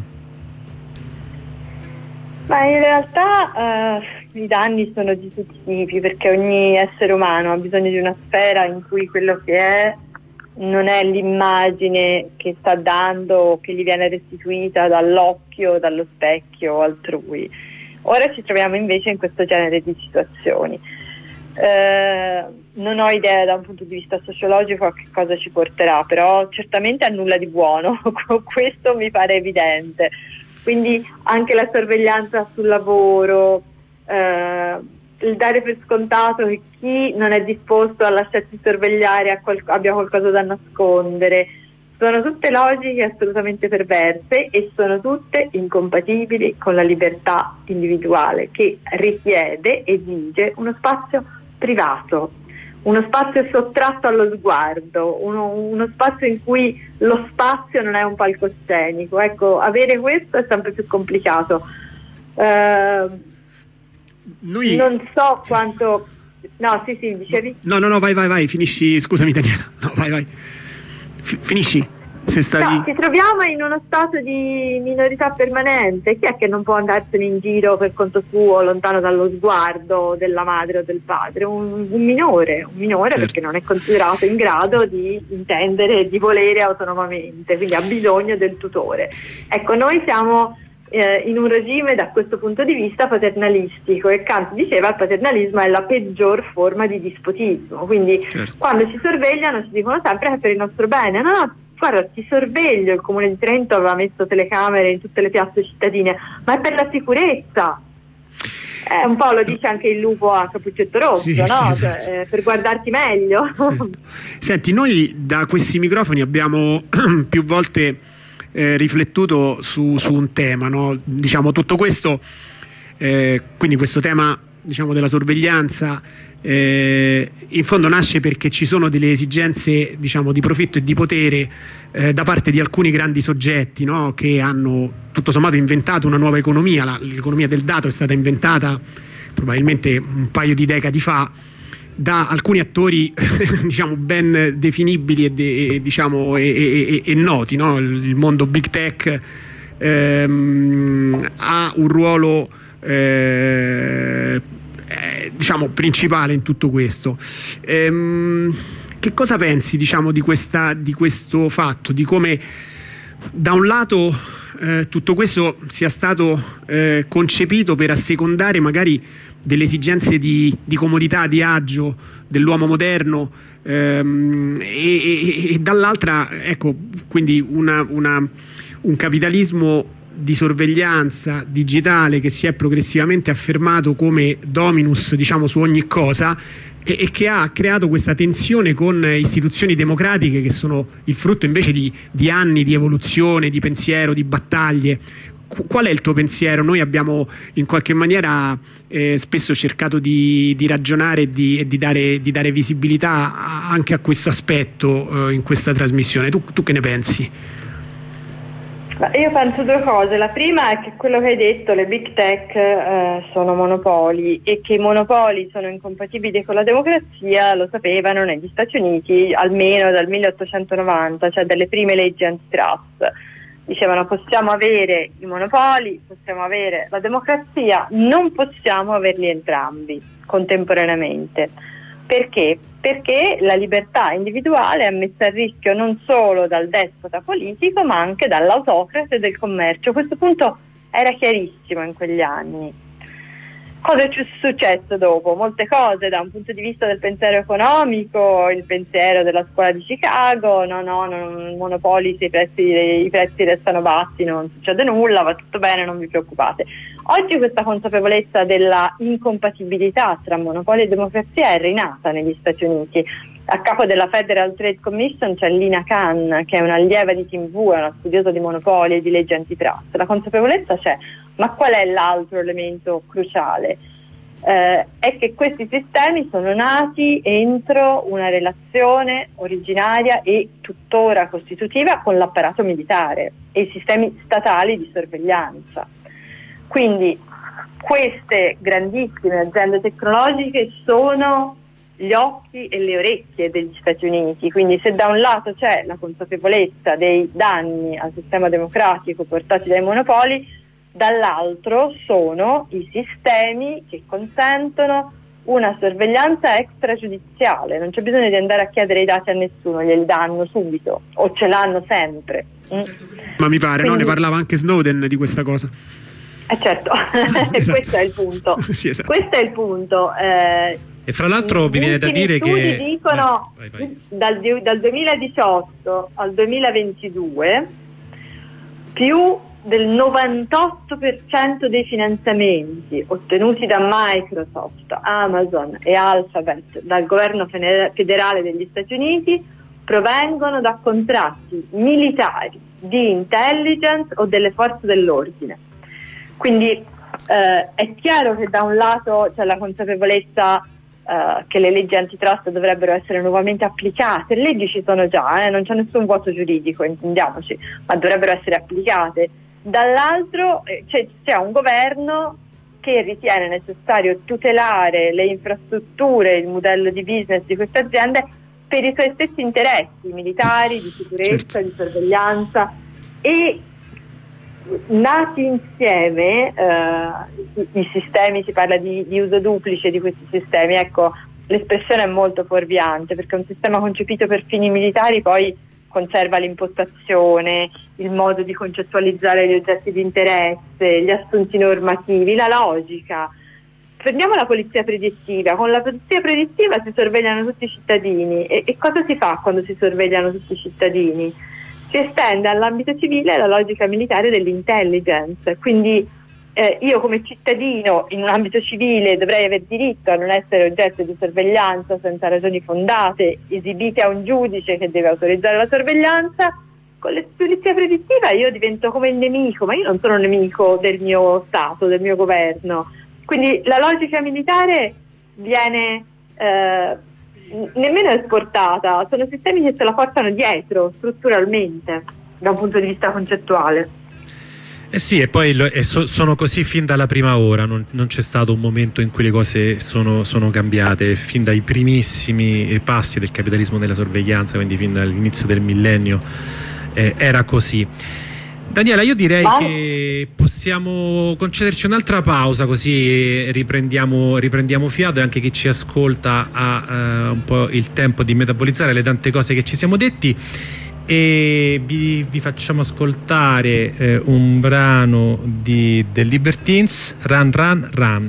Ma in realtà eh, i danni sono di tutti i tipi, perché ogni essere umano ha bisogno di una sfera in cui quello che è non è l'immagine che sta dando o che gli viene restituita dall'occhio, dallo specchio altrui. Ora ci troviamo invece in questo genere di situazioni. Eh, non ho idea da un punto di vista sociologico a che cosa ci porterà, però certamente a nulla di buono, questo mi pare evidente. Quindi anche la sorveglianza sul lavoro, eh, il dare per scontato che chi non è disposto a lasciarsi sorvegliare a qual- abbia qualcosa da nascondere, Sono tutte logiche assolutamente perverse e sono tutte incompatibili con la libertà individuale, che richiede, esige uno spazio privato, uno spazio sottratto allo sguardo, uno, uno spazio in cui lo spazio non è un palcoscenico. Ecco, avere questo è sempre più complicato. Uh, Noi... Non so quanto... No, sì, sì, dicevi? No, no, no, vai, vai, vai, finisci, scusami Daniela, no, vai, vai, F- finisci, se stavi... No, ci troviamo in uno stato di minorità permanente. Chi è che non può andarsene in giro per conto suo, lontano dallo sguardo della madre o del padre? Un, un minore, un minore certo. Perché non è considerato in grado di intendere e di volere autonomamente, quindi ha bisogno del tutore. Ecco, noi siamo... Eh, in un regime da questo punto di vista paternalistico, e Kant diceva il paternalismo è la peggior forma di dispotismo, quindi certo. Quando ci sorvegliano ci dicono sempre che è per il nostro bene. No, no, guarda, ti sorveglio, il Comune di Trento aveva messo telecamere in tutte le piazze cittadine, ma è per la sicurezza. Eh, un po' lo dice anche il lupo a Cappuccetto Rosso, sì, no? Sì, esatto. Cioè, eh, per guardarti meglio. Senti, noi da questi microfoni abbiamo più volte Eh, riflettuto su, su un tema, no? Diciamo tutto questo, eh, quindi questo tema, diciamo, della sorveglianza eh, in fondo nasce perché ci sono delle esigenze, diciamo, di profitto e di potere eh, da parte di alcuni grandi soggetti, no? Che hanno tutto sommato inventato una nuova economia. La, l'economia del dato è stata inventata probabilmente un paio di decadi fa da alcuni attori diciamo ben definibili e, de, diciamo, e, e, e noti, no? Il mondo big tech ehm, ha un ruolo eh, eh, diciamo principale in tutto questo. Ehm, che cosa pensi, diciamo, di, questa, di questo fatto, di come da un lato eh, tutto questo sia stato eh, concepito per assecondare magari delle esigenze di, di comodità, di agio dell'uomo moderno ehm, e, e, e dall'altra, ecco, quindi una, una, un capitalismo di sorveglianza digitale che si è progressivamente affermato come dominus, diciamo, su ogni cosa e, e che ha creato questa tensione con istituzioni democratiche che sono il frutto invece di, di anni di evoluzione, di pensiero, di battaglie. Qual è il tuo pensiero? Noi abbiamo in qualche maniera eh, spesso cercato di, di ragionare e di, e di, dare, di dare visibilità anche a questo aspetto eh, in questa trasmissione. Tu, tu che ne pensi? Io penso due cose. La prima è che quello che hai detto, le big tech eh, sono monopoli e che i monopoli sono incompatibili con la democrazia lo sapevano negli Stati Uniti almeno dal milleottocentonovanta, cioè dalle prime leggi antitrust. Dicevano possiamo avere i monopoli, possiamo avere la democrazia, non possiamo averli entrambi contemporaneamente. Perché? Perché la libertà individuale è messa a rischio non solo dal despota politico ma anche dall'autocrate del commercio. Questo punto era chiarissimo in quegli anni. Cosa è successo dopo? Molte cose da un punto di vista del pensiero economico, il pensiero della scuola di Chicago, no, no, non, monopoli, se i prezzi, i prezzi restano bassi non succede nulla, va tutto bene, non vi preoccupate. Oggi questa consapevolezza della incompatibilità tra monopoli e democrazia è rinata negli Stati Uniti. A capo della Federal Trade Commission c'è Lina Khan, che è un'allieva di Tim Wu, è una studiosa di monopoli e di leggi antitrust. La consapevolezza c'è, ma qual è l'altro elemento cruciale? Eh, è che questi sistemi sono nati entro una relazione originaria e tuttora costitutiva con l'apparato militare e i sistemi statali di sorveglianza. Quindi queste grandissime aziende tecnologiche sono gli occhi e le orecchie degli Stati Uniti, quindi se da un lato c'è la consapevolezza dei danni al sistema democratico portati dai monopoli, dall'altro sono i sistemi che consentono una sorveglianza extragiudiziale, non c'è bisogno di andare a chiedere i dati a nessuno, glieli danno subito o ce l'hanno sempre. Mm. Ma mi pare, quindi, no? Ne parlava anche Snowden di questa cosa. Eh certo, esatto. Questo è il punto. Sì, esatto. Questo è il punto. Eh, E fra l'altro mi viene da dire che dicono vai, vai, vai. Dal, dal duemiladiciotto al duemilaventidue più del novantotto per cento dei finanziamenti ottenuti da Microsoft, Amazon e Alphabet dal governo federale degli Stati Uniti provengono da contratti militari, di intelligence o delle forze dell'ordine. Quindi eh, è chiaro che da un lato c'è la consapevolezza eh, che le leggi antitrust dovrebbero essere nuovamente applicate, le leggi ci sono già, eh, non c'è nessun vuoto giuridico, intendiamoci, ma dovrebbero essere applicate. Dall'altro eh, c'è, c'è un governo che ritiene necessario tutelare le infrastrutture, il modello di business di queste aziende per i suoi stessi interessi militari, di sicurezza, certo, di sorveglianza, e nati insieme eh, i, i sistemi, si parla di, di uso duplice di questi sistemi, ecco, l'espressione è molto fuorviante perché un sistema concepito per fini militari poi conserva l'impostazione, il modo di concettualizzare gli oggetti di interesse, gli assunti normativi, la logica. Prendiamo la polizia predittiva, con la polizia predittiva si sorvegliano tutti i cittadini e, e cosa si fa quando si sorvegliano tutti i cittadini? Si estende all'ambito civile la logica militare dell'intelligence, quindi eh, io come cittadino in un ambito civile dovrei aver diritto a non essere oggetto di sorveglianza senza ragioni fondate, esibite a un giudice che deve autorizzare la sorveglianza. Con la polizia predittiva io divento come il nemico, ma io non sono un nemico del mio Stato, del mio governo. Quindi la logica militare viene eh, nemmeno esportata, sono sistemi che se la portano dietro strutturalmente da un punto di vista concettuale. Eh sì, e poi lo, e so, sono così fin dalla prima ora, non, non c'è stato un momento in cui le cose sono, sono cambiate, fin dai primissimi passi del capitalismo della sorveglianza, quindi fin dall'inizio del millennio eh, era così. Daniela, io direi Ma... che possiamo concederci un'altra pausa così riprendiamo, riprendiamo fiato e anche chi ci ascolta ha uh, un po' il tempo di metabolizzare le tante cose che ci siamo detti e vi, vi facciamo ascoltare eh, un brano di The Libertines, Run Run Run.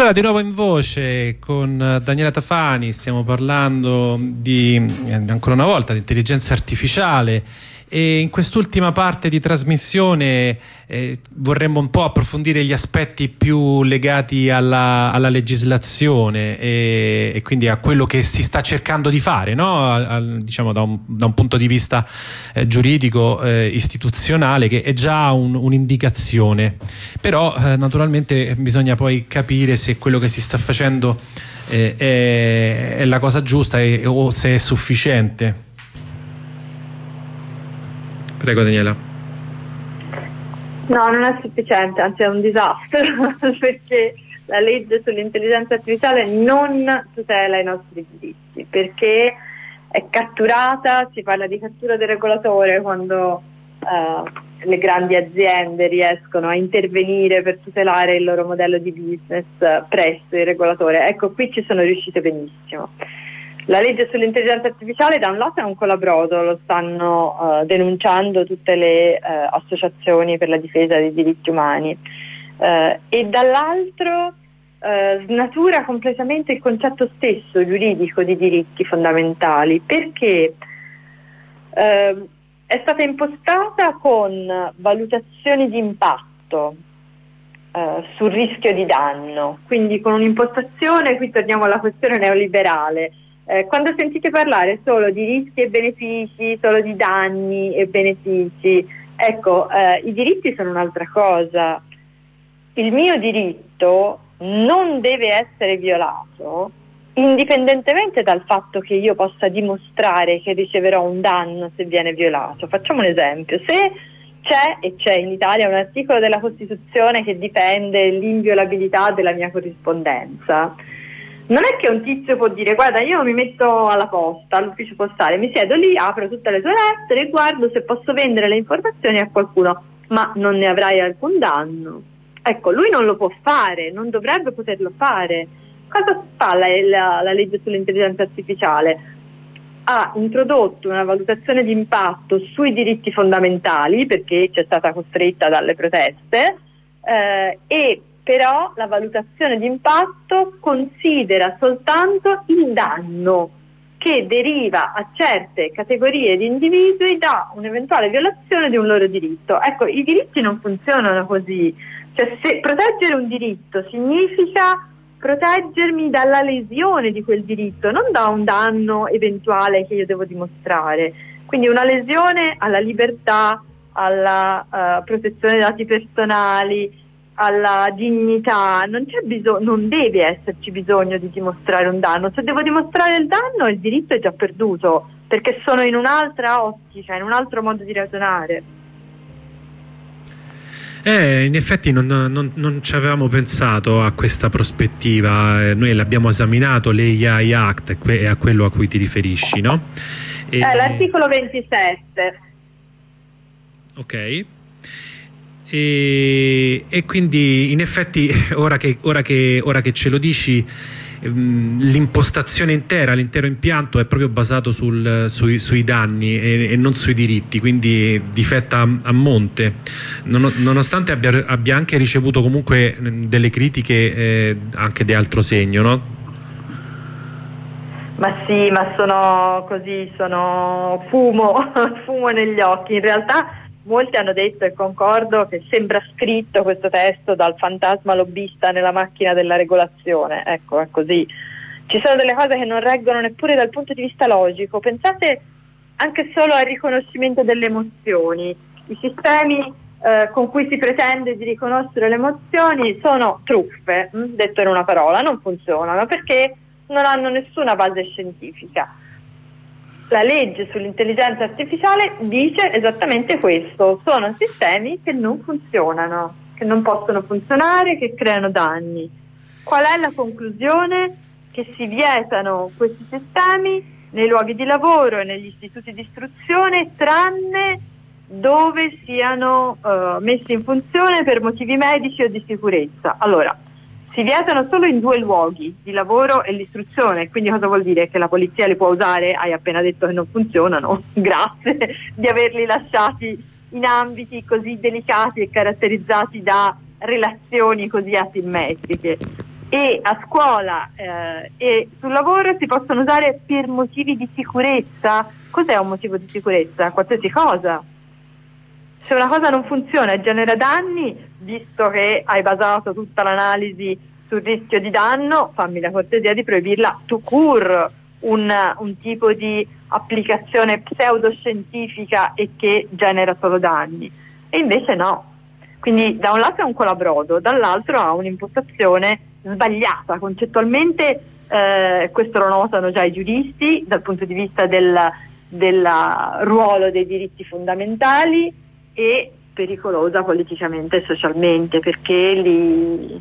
Allora, di nuovo in voce con Daniela Tafani stiamo parlando di, ancora una volta, di intelligenza artificiale, e in quest'ultima parte di trasmissione eh, vorremmo un po' approfondire gli aspetti più legati alla, alla legislazione e, e quindi a quello che si sta cercando di fare, no? Al, al, diciamo da un, da un punto di vista eh, giuridico, eh, istituzionale, che è già un, un'indicazione, però eh, naturalmente bisogna poi capire se quello che si sta facendo eh, è, è la cosa giusta e, o se è sufficiente. Prego Daniela. No, non è sufficiente, anzi è un disastro perché la legge sull'intelligenza artificiale non tutela i nostri diritti, perché è catturata, si parla di cattura del regolatore quando eh, le grandi aziende riescono a intervenire per tutelare il loro modello di business presso il regolatore. Ecco, qui ci sono riuscite benissimo. La legge sull'intelligenza artificiale da un lato è un colabrodo, lo stanno uh, denunciando tutte le uh, associazioni per la difesa dei diritti umani, uh, e dall'altro uh, snatura completamente il concetto stesso giuridico di diritti fondamentali, perché uh, è stata impostata con valutazioni di impatto uh, sul rischio di danno, quindi con un'impostazione, qui torniamo alla questione neoliberale. Eh, quando sentite parlare solo di rischi e benefici, solo di danni e benefici, ecco, eh, i diritti sono un'altra cosa. Il mio diritto non deve essere violato indipendentemente dal fatto che io possa dimostrare che riceverò un danno se viene violato. Facciamo un esempio. Se c'è, e c'è in Italia, un articolo della Costituzione che difende l'inviolabilità della mia corrispondenza, non è che un tizio può dire: guarda, io mi metto alla posta, all'ufficio postale, mi siedo lì, apro tutte le tue lettere e guardo se posso vendere le informazioni a qualcuno, ma non ne avrai alcun danno. Ecco, lui non lo può fare, non dovrebbe poterlo fare. Cosa fa la, la, la legge sull'intelligenza artificiale? Ha introdotto una valutazione di impatto sui diritti fondamentali, perché c'è stata costretta dalle proteste, eh, e però la valutazione di impatto considera soltanto il danno che deriva a certe categorie di individui da un'eventuale violazione di un loro diritto. Ecco, i diritti non funzionano così. Cioè, se proteggere un diritto significa proteggermi dalla lesione di quel diritto, non da un danno eventuale che io devo dimostrare. Quindi una lesione alla libertà, alla uh, protezione dei dati personali, alla dignità, non c'è bisogno, non deve esserci bisogno di dimostrare un danno. Se devo dimostrare il danno, il diritto è già perduto, perché sono in un'altra ottica, in un altro modo di ragionare. Eh, in effetti non, non, non ci avevamo pensato a questa prospettiva. Eh, noi l'abbiamo esaminato, l'A I Act, è a quello a cui ti riferisci, no? E... Eh, l'articolo ventisette. Ok. E, e quindi in effetti ora che, ora che, ora che ce lo dici, ehm, l'impostazione intera, l'intero impianto è proprio basato sul, sui, sui danni e, e non sui diritti, quindi difetta a, a monte, non, nonostante abbia, abbia anche ricevuto comunque delle critiche eh, anche di altro segno, no? Ma sì, ma sono così, sono fumo, fumo negli occhi. In realtà molti hanno detto, e concordo, che sembra scritto questo testo dal fantasma lobbista nella macchina della regolazione. Ecco, è così. Ci sono delle cose che non reggono neppure dal punto di vista logico. Pensate anche solo al riconoscimento delle emozioni. I sistemi eh, con cui si pretende di riconoscere le emozioni sono truffe, hm? detto in una parola, non funzionano perché non hanno nessuna base scientifica. La legge sull'intelligenza artificiale dice esattamente questo: sono sistemi che non funzionano, che non possono funzionare, che creano danni. Qual è la conclusione? Che si vietano questi sistemi nei luoghi di lavoro e negli istituti di istruzione, tranne dove siano uh, messi in funzione per motivi medici o di sicurezza. Allora, si vietano solo in due luoghi, di lavoro e l'istruzione, quindi cosa vuol dire? Che la polizia li può usare? Hai appena detto che non funzionano, grazie di averli lasciati in ambiti così delicati e caratterizzati da relazioni così asimmetriche. e a scuola eh, e sul lavoro si possono usare per motivi di sicurezza. Cos'è un motivo di sicurezza? Qualsiasi cosa. Se una cosa non funziona e genera danni, visto che hai basato tutta l'analisi sul rischio di danno, fammi la cortesia di proibirla tout court, un, un tipo di applicazione pseudoscientifica e che genera solo danni. E invece no. Quindi da un lato è un colabrodo, dall'altro ha un'impostazione sbagliata concettualmente, eh, questo lo notano già i giuristi dal punto di vista del, del ruolo dei diritti fondamentali, e pericolosa politicamente e socialmente, perché li,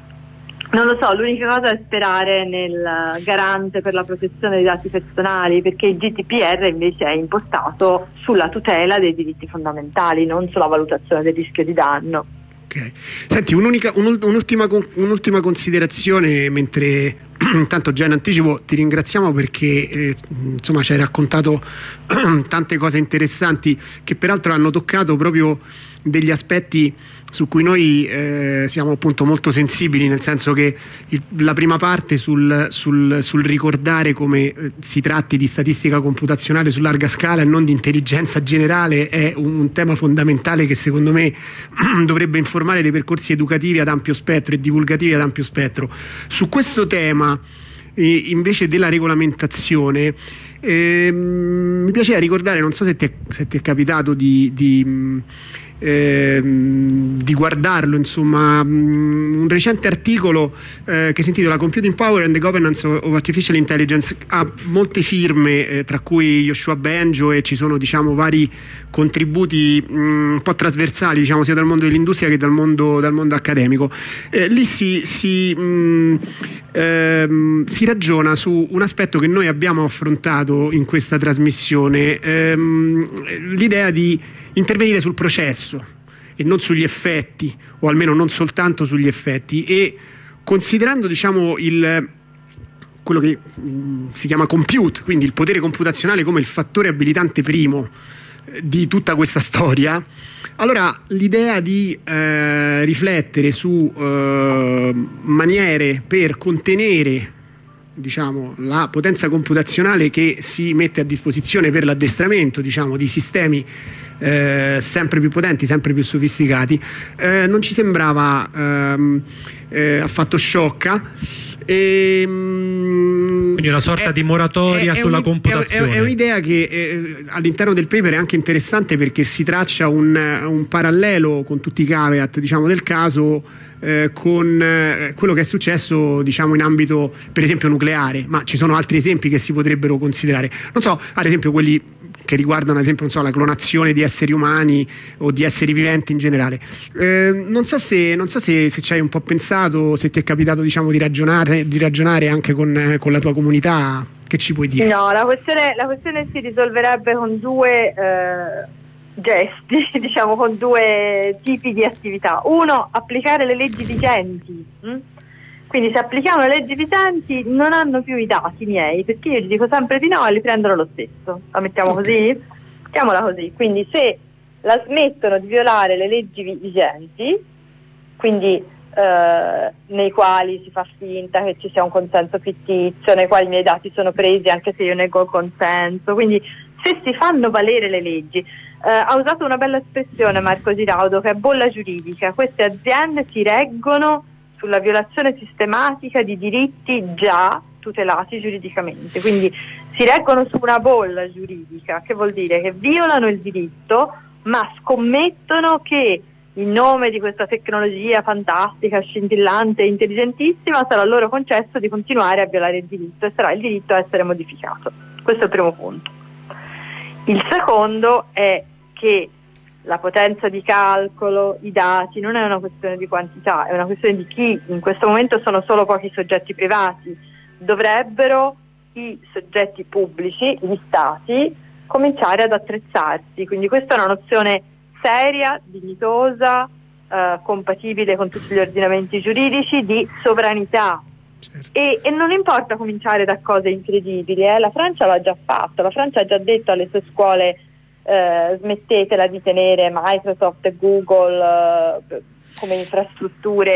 non lo so, l'unica cosa è sperare nel garante per la protezione dei dati personali, perché il G D P R invece è impostato sulla tutela dei diritti fondamentali, non sulla valutazione del rischio di danno. Okay. Senti, un'unica, un'ultima, un'ultima considerazione, mentre intanto già in anticipo ti ringraziamo perché eh, insomma ci hai raccontato tante cose interessanti che peraltro hanno toccato proprio degli aspetti su cui noi eh, siamo appunto molto sensibili, nel senso che il, la prima parte sul, sul, sul ricordare come eh, si tratti di statistica computazionale su larga scala e non di intelligenza generale è un, un tema fondamentale che secondo me dovrebbe informare dei percorsi educativi ad ampio spettro e divulgativi ad ampio spettro. Su questo tema eh, invece della regolamentazione eh, mi piaceva ricordare, non so se ti è, se ti è capitato di, di Eh, di guardarlo, insomma, un recente articolo eh, che si intitola Computing Power and the Governance of Artificial Intelligence, ha molte firme eh, tra cui Yoshua Bengio, e ci sono diciamo vari contributi mh, un po' trasversali, diciamo, sia dal mondo dell'industria che dal mondo, dal mondo accademico. Eh, lì si, si, mh, ehm, si ragiona su un aspetto che noi abbiamo affrontato in questa trasmissione, ehm, l'idea di intervenire sul processo e non sugli effetti, o almeno non soltanto sugli effetti, e considerando diciamo il quello che mh, si chiama compute, quindi il potere computazionale come il fattore abilitante primo eh, di tutta questa storia, allora l'idea di eh, riflettere su eh, maniere per contenere diciamo la potenza computazionale che si mette a disposizione per l'addestramento diciamo di sistemi eh, sempre più potenti, sempre più sofisticati, eh, non ci sembrava ehm, eh, affatto sciocca. E, quindi una sorta è, di moratoria è, è sulla un, computazione. È, è un'idea che eh, all'interno del paper è anche interessante perché si traccia un, un parallelo con tutti i caveat diciamo del caso eh, con eh, quello che è successo diciamo in ambito per esempio nucleare, ma ci sono altri esempi che si potrebbero considerare, non so, ad esempio quelli che riguardano ad esempio non so, la clonazione di esseri umani o di esseri viventi in generale. Eh, non so se, non so se, se ci hai un po' pensato, se ti è capitato diciamo di ragionare, di ragionare anche con, con la tua comunità, che ci puoi dire? No, la questione, la questione si risolverebbe con due eh, gesti, diciamo con due tipi di attività. Uno, applicare le leggi vigenti. Hm? Quindi se applichiamo le leggi vigenti non hanno più i dati miei, perché io gli dico sempre di no e li prendono lo stesso. La mettiamo così? Mettiamola così. Quindi se la smettono di violare le leggi vigenti, quindi eh, nei quali si fa finta che ci sia un consenso fittizio, nei quali i miei dati sono presi anche se io nego il consenso, quindi se si fanno valere le leggi, eh, ha usato una bella espressione Marco Giraudo che è bolla giuridica, queste aziende si reggono sulla violazione sistematica di diritti già tutelati giuridicamente, quindi si reggono su una bolla giuridica, che vuol dire che violano il diritto ma scommettono che in nome di questa tecnologia fantastica, scintillante, intelligentissima sarà loro concesso di continuare a violare il diritto e sarà il diritto a essere modificato. Questo è il primo punto. Il secondo è che la potenza di calcolo, i dati, non è una questione di quantità, è una questione di chi. In questo momento sono solo pochi soggetti privati. Dovrebbero i soggetti pubblici, gli stati, cominciare ad attrezzarsi. Quindi questa è una nozione seria, dignitosa, eh, compatibile con tutti gli ordinamenti giuridici di sovranità. Certo. E, e non importa cominciare da cose incredibili, eh? La Francia l'ha già fatto, la Francia ha già detto alle sue scuole Eh, smettetela di tenere Microsoft e Google eh, come infrastrutture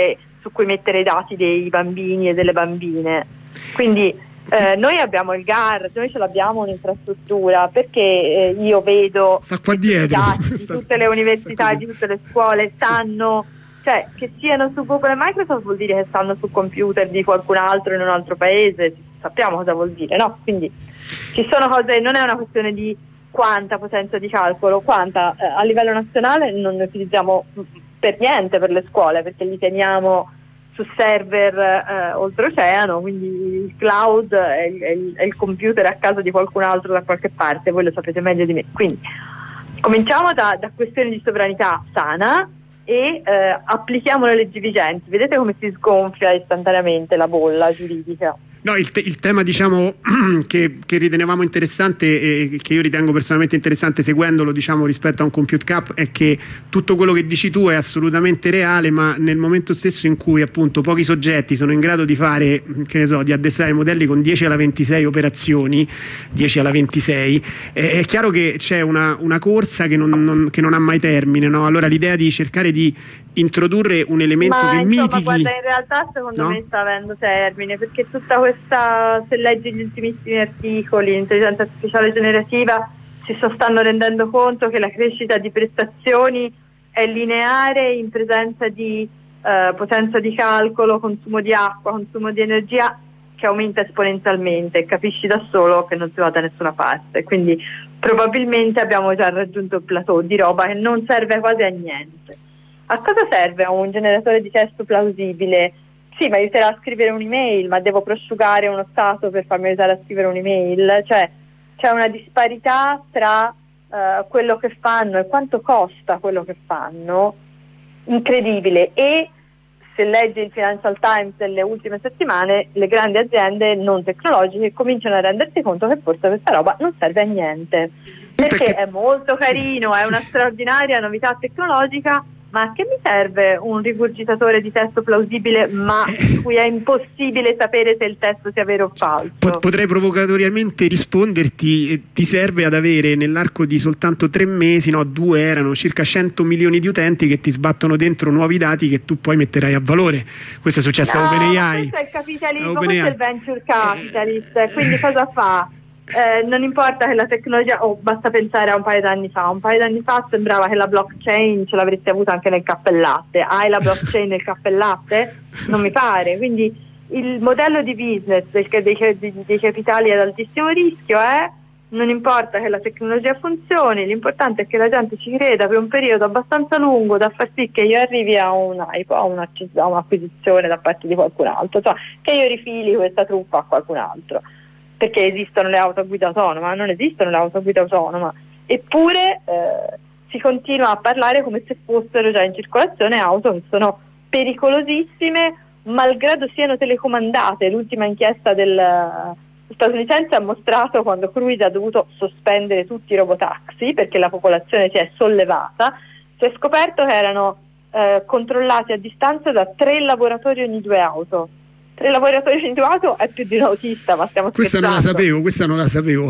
su cui mettere i dati dei bambini e delle bambine. Quindi eh, noi abbiamo il G A R, noi ce l'abbiamo un'infrastruttura, perché eh, io vedo sta qua dietro, i dati di tutte le università e di tutte le scuole stanno, cioè che siano su Google e Microsoft vuol dire che stanno sul computer di qualcun altro in un altro paese, sappiamo cosa vuol dire, no? Quindi ci sono cose, non è una questione di quanta potenza di calcolo, quanta eh, a livello nazionale non ne utilizziamo per niente per le scuole, perché li teniamo su server eh, oltreoceano, quindi il cloud è il, è, il, è il computer a casa di qualcun altro da qualche parte, voi lo sapete meglio di me. Quindi cominciamo da, da questioni di sovranità sana e eh, applichiamo le leggi vigenti. Vedete come si sgonfia istantaneamente la bolla giuridica. No, il, te il tema diciamo che, che ritenevamo interessante e che io ritengo personalmente interessante seguendolo diciamo rispetto a un Compute Cup è che tutto quello che dici tu è assolutamente reale, ma nel momento stesso in cui appunto pochi soggetti sono in grado di fare, che ne so, di addestrare modelli con dieci alla ventisei operazioni, dieci alla ventisei, è, è chiaro che c'è una, una corsa che non, non, che non ha mai termine, no? Allora l'idea di cercare di introdurre un elemento ma, che insomma, mitighi, guarda, in realtà secondo no? me sta avendo termine, perché tutta questa, se leggi gli ultimissimi articoli, l'intelligenza artificiale generativa, si stanno rendendo conto che la crescita di prestazioni è lineare in presenza di eh, potenza di calcolo, consumo di acqua, consumo di energia che aumenta esponenzialmente, capisci da solo che non si va da nessuna parte, quindi probabilmente abbiamo già raggiunto il plateau di roba che non serve quasi a niente. A cosa serve un generatore di testo plausibile? Sì, mi aiuterà a scrivere un'email, ma devo prosciugare uno stato per farmi aiutare a scrivere un'email? Cioè c'è una disparità tra uh, quello che fanno e quanto costa quello che fanno, incredibile. E se leggi il Financial Times delle ultime settimane, le grandi aziende non tecnologiche cominciano a rendersi conto che forse questa roba non serve a niente. Perché, perché è molto carino, è una straordinaria novità tecnologica, ma a che mi serve un rigurgitatore di testo plausibile ma di cui è impossibile sapere se il testo sia vero o falso? Potrei provocatoriamente risponderti, ti serve ad avere nell'arco di soltanto tre mesi, no due erano, circa cento milioni di utenti che ti sbattono dentro nuovi dati che tu poi metterai a valore. Questo è successo no, a OpenAI. Questo è il capitalismo, questo è il venture capitalist, quindi cosa fa? Eh, non importa che la tecnologia, oh, basta pensare a un paio d'anni fa, un paio d'anni fa sembrava che la blockchain ce l'avresti avuta anche nel caffè latte. Hai la blockchain nel caffè latte? Non mi pare. Quindi il modello di business del, dei, dei, dei capitali ad altissimo rischio è: non importa che la tecnologia funzioni, l'importante è che la gente ci creda per un periodo abbastanza lungo da far sì che io arrivi a un hype, a un'acquisizione da parte di qualcun altro, cioè che io rifili questa truffa a qualcun altro. Perché esistono le auto a guida autonoma, non esistono le auto a guida autonoma, eppure eh, si continua a parlare come se fossero già in circolazione auto che sono pericolosissime, malgrado siano telecomandate. L'ultima inchiesta del statunitense ha mostrato, quando Cruise ha dovuto sospendere tutti i robotaxi perché la popolazione si è sollevata, si è scoperto che erano eh, controllati a distanza da tre laboratori ogni due auto. Tre lavoratori ogni due auto è più di un autista, ma stiamo questa scherzando. non la sapevo, questa non la sapevo.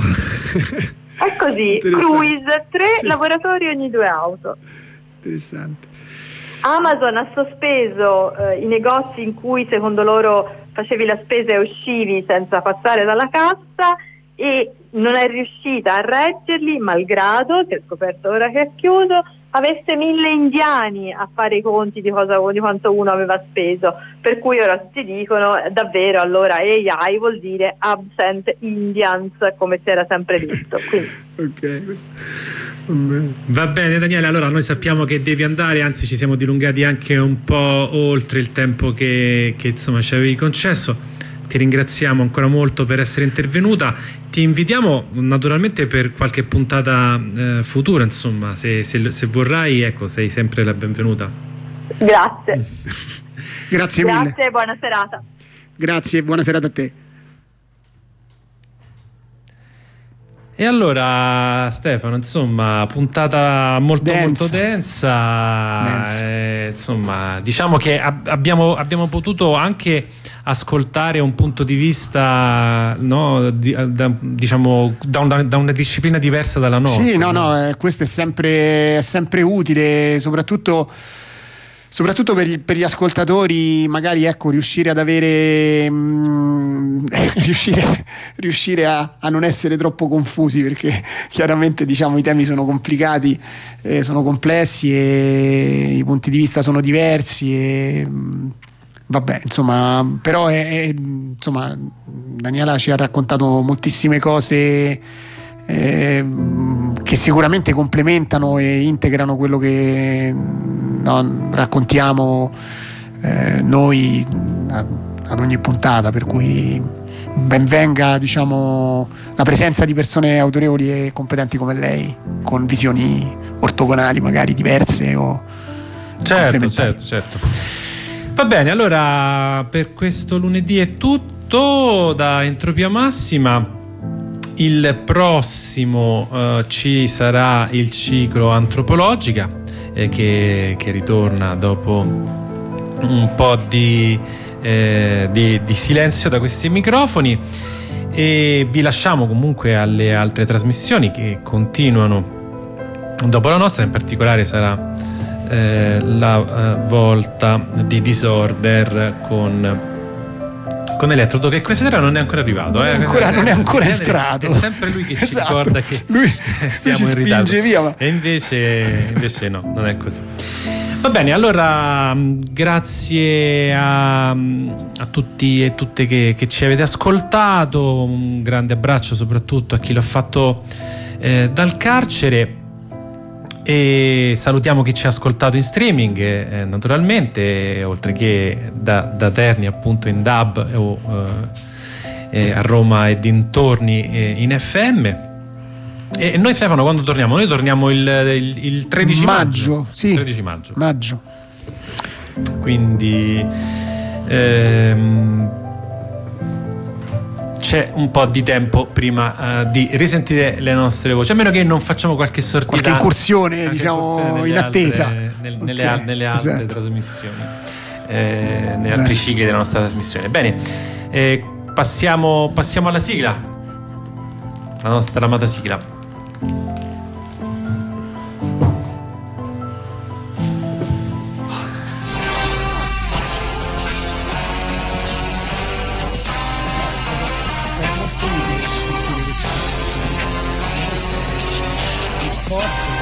È così, Cruise, tre sì. lavoratori ogni due auto. Interessante. Amazon ha sospeso eh, i negozi in cui secondo loro facevi la spesa e uscivi senza passare dalla cassa, e non è riuscita a reggerli, malgrado, si è scoperto ora che è chiuso, avesse mille indiani a fare i conti di, cosa, di quanto uno aveva speso, per cui ora ti dicono davvero allora A I vuol dire absent Indians, come si era sempre visto. Quindi. Ok. Va bene Daniele, allora noi sappiamo che devi andare, anzi ci siamo dilungati anche un po' oltre il tempo che, che insomma ci avevi concesso. Ti ringraziamo ancora molto per essere intervenuta, ti invitiamo naturalmente per qualche puntata eh, futura, insomma, se, se, se vorrai, ecco, sei sempre la benvenuta. Grazie. Grazie mille. Grazie e buona serata. Grazie, buona serata a te. E allora Stefano, insomma, puntata molto densa. molto densa, densa. Eh, insomma, diciamo che ab abbiamo, abbiamo potuto anche ascoltare un punto di vista, no, di, da, diciamo da una, da una disciplina diversa dalla nostra. Sì, no, no, no, eh, questo è sempre, è sempre utile, soprattutto soprattutto per gli, per gli ascoltatori, magari ecco, riuscire ad avere mh, riuscire, riuscire a, a non essere troppo confusi, perché chiaramente diciamo i temi sono complicati, eh, sono complessi e i punti di vista sono diversi e mh, vabbè, insomma, però è, è, insomma, Daniela ci ha raccontato moltissime cose eh, che sicuramente complementano e integrano quello che no, raccontiamo eh, noi ad ogni puntata, per cui ben venga, diciamo, la presenza di persone autorevoli e competenti come lei, con visioni ortogonali magari diverse o certo, certo, certo. Va bene, allora per questo lunedì è tutto da Entropia Massima. Il prossimo uh, ci sarà il ciclo Antropologica eh, che, che ritorna dopo un po' di, eh, di, di silenzio da questi microfoni, e vi lasciamo comunque alle altre trasmissioni che continuano dopo la nostra. In particolare sarà eh, la uh, volta di Disorder con con Elettrodo, che questa sera non è ancora arrivato, eh? ancora, non è ancora entrato, è sempre lui che ci esatto. ricorda che lui, siamo lui ci in ritardo via, ma... e invece, invece no, non è così. Va bene, allora grazie a, a tutti e tutte che, che ci avete ascoltato, un grande abbraccio soprattutto a chi l'ha fatto eh, dal carcere, e salutiamo chi ci ha ascoltato in streaming eh, naturalmente, oltre che da, da Terni appunto in D A B o eh, a Roma e dintorni eh, in F M. E noi, Stefano, quando torniamo? Noi torniamo il, il, il tredici maggio, maggio sì, tredici maggio. maggio. Quindi ehm, c'è un po' di tempo prima uh, di risentire le nostre voci, a meno che non facciamo qualche sortita, qualche incursione, qualche diciamo, incursione in attesa altre, nel, nelle, okay, nelle altre esatto. trasmissioni, eh, negli altri cicli della nostra trasmissione. Bene, eh, passiamo, passiamo alla sigla, la nostra amata sigla. Forte.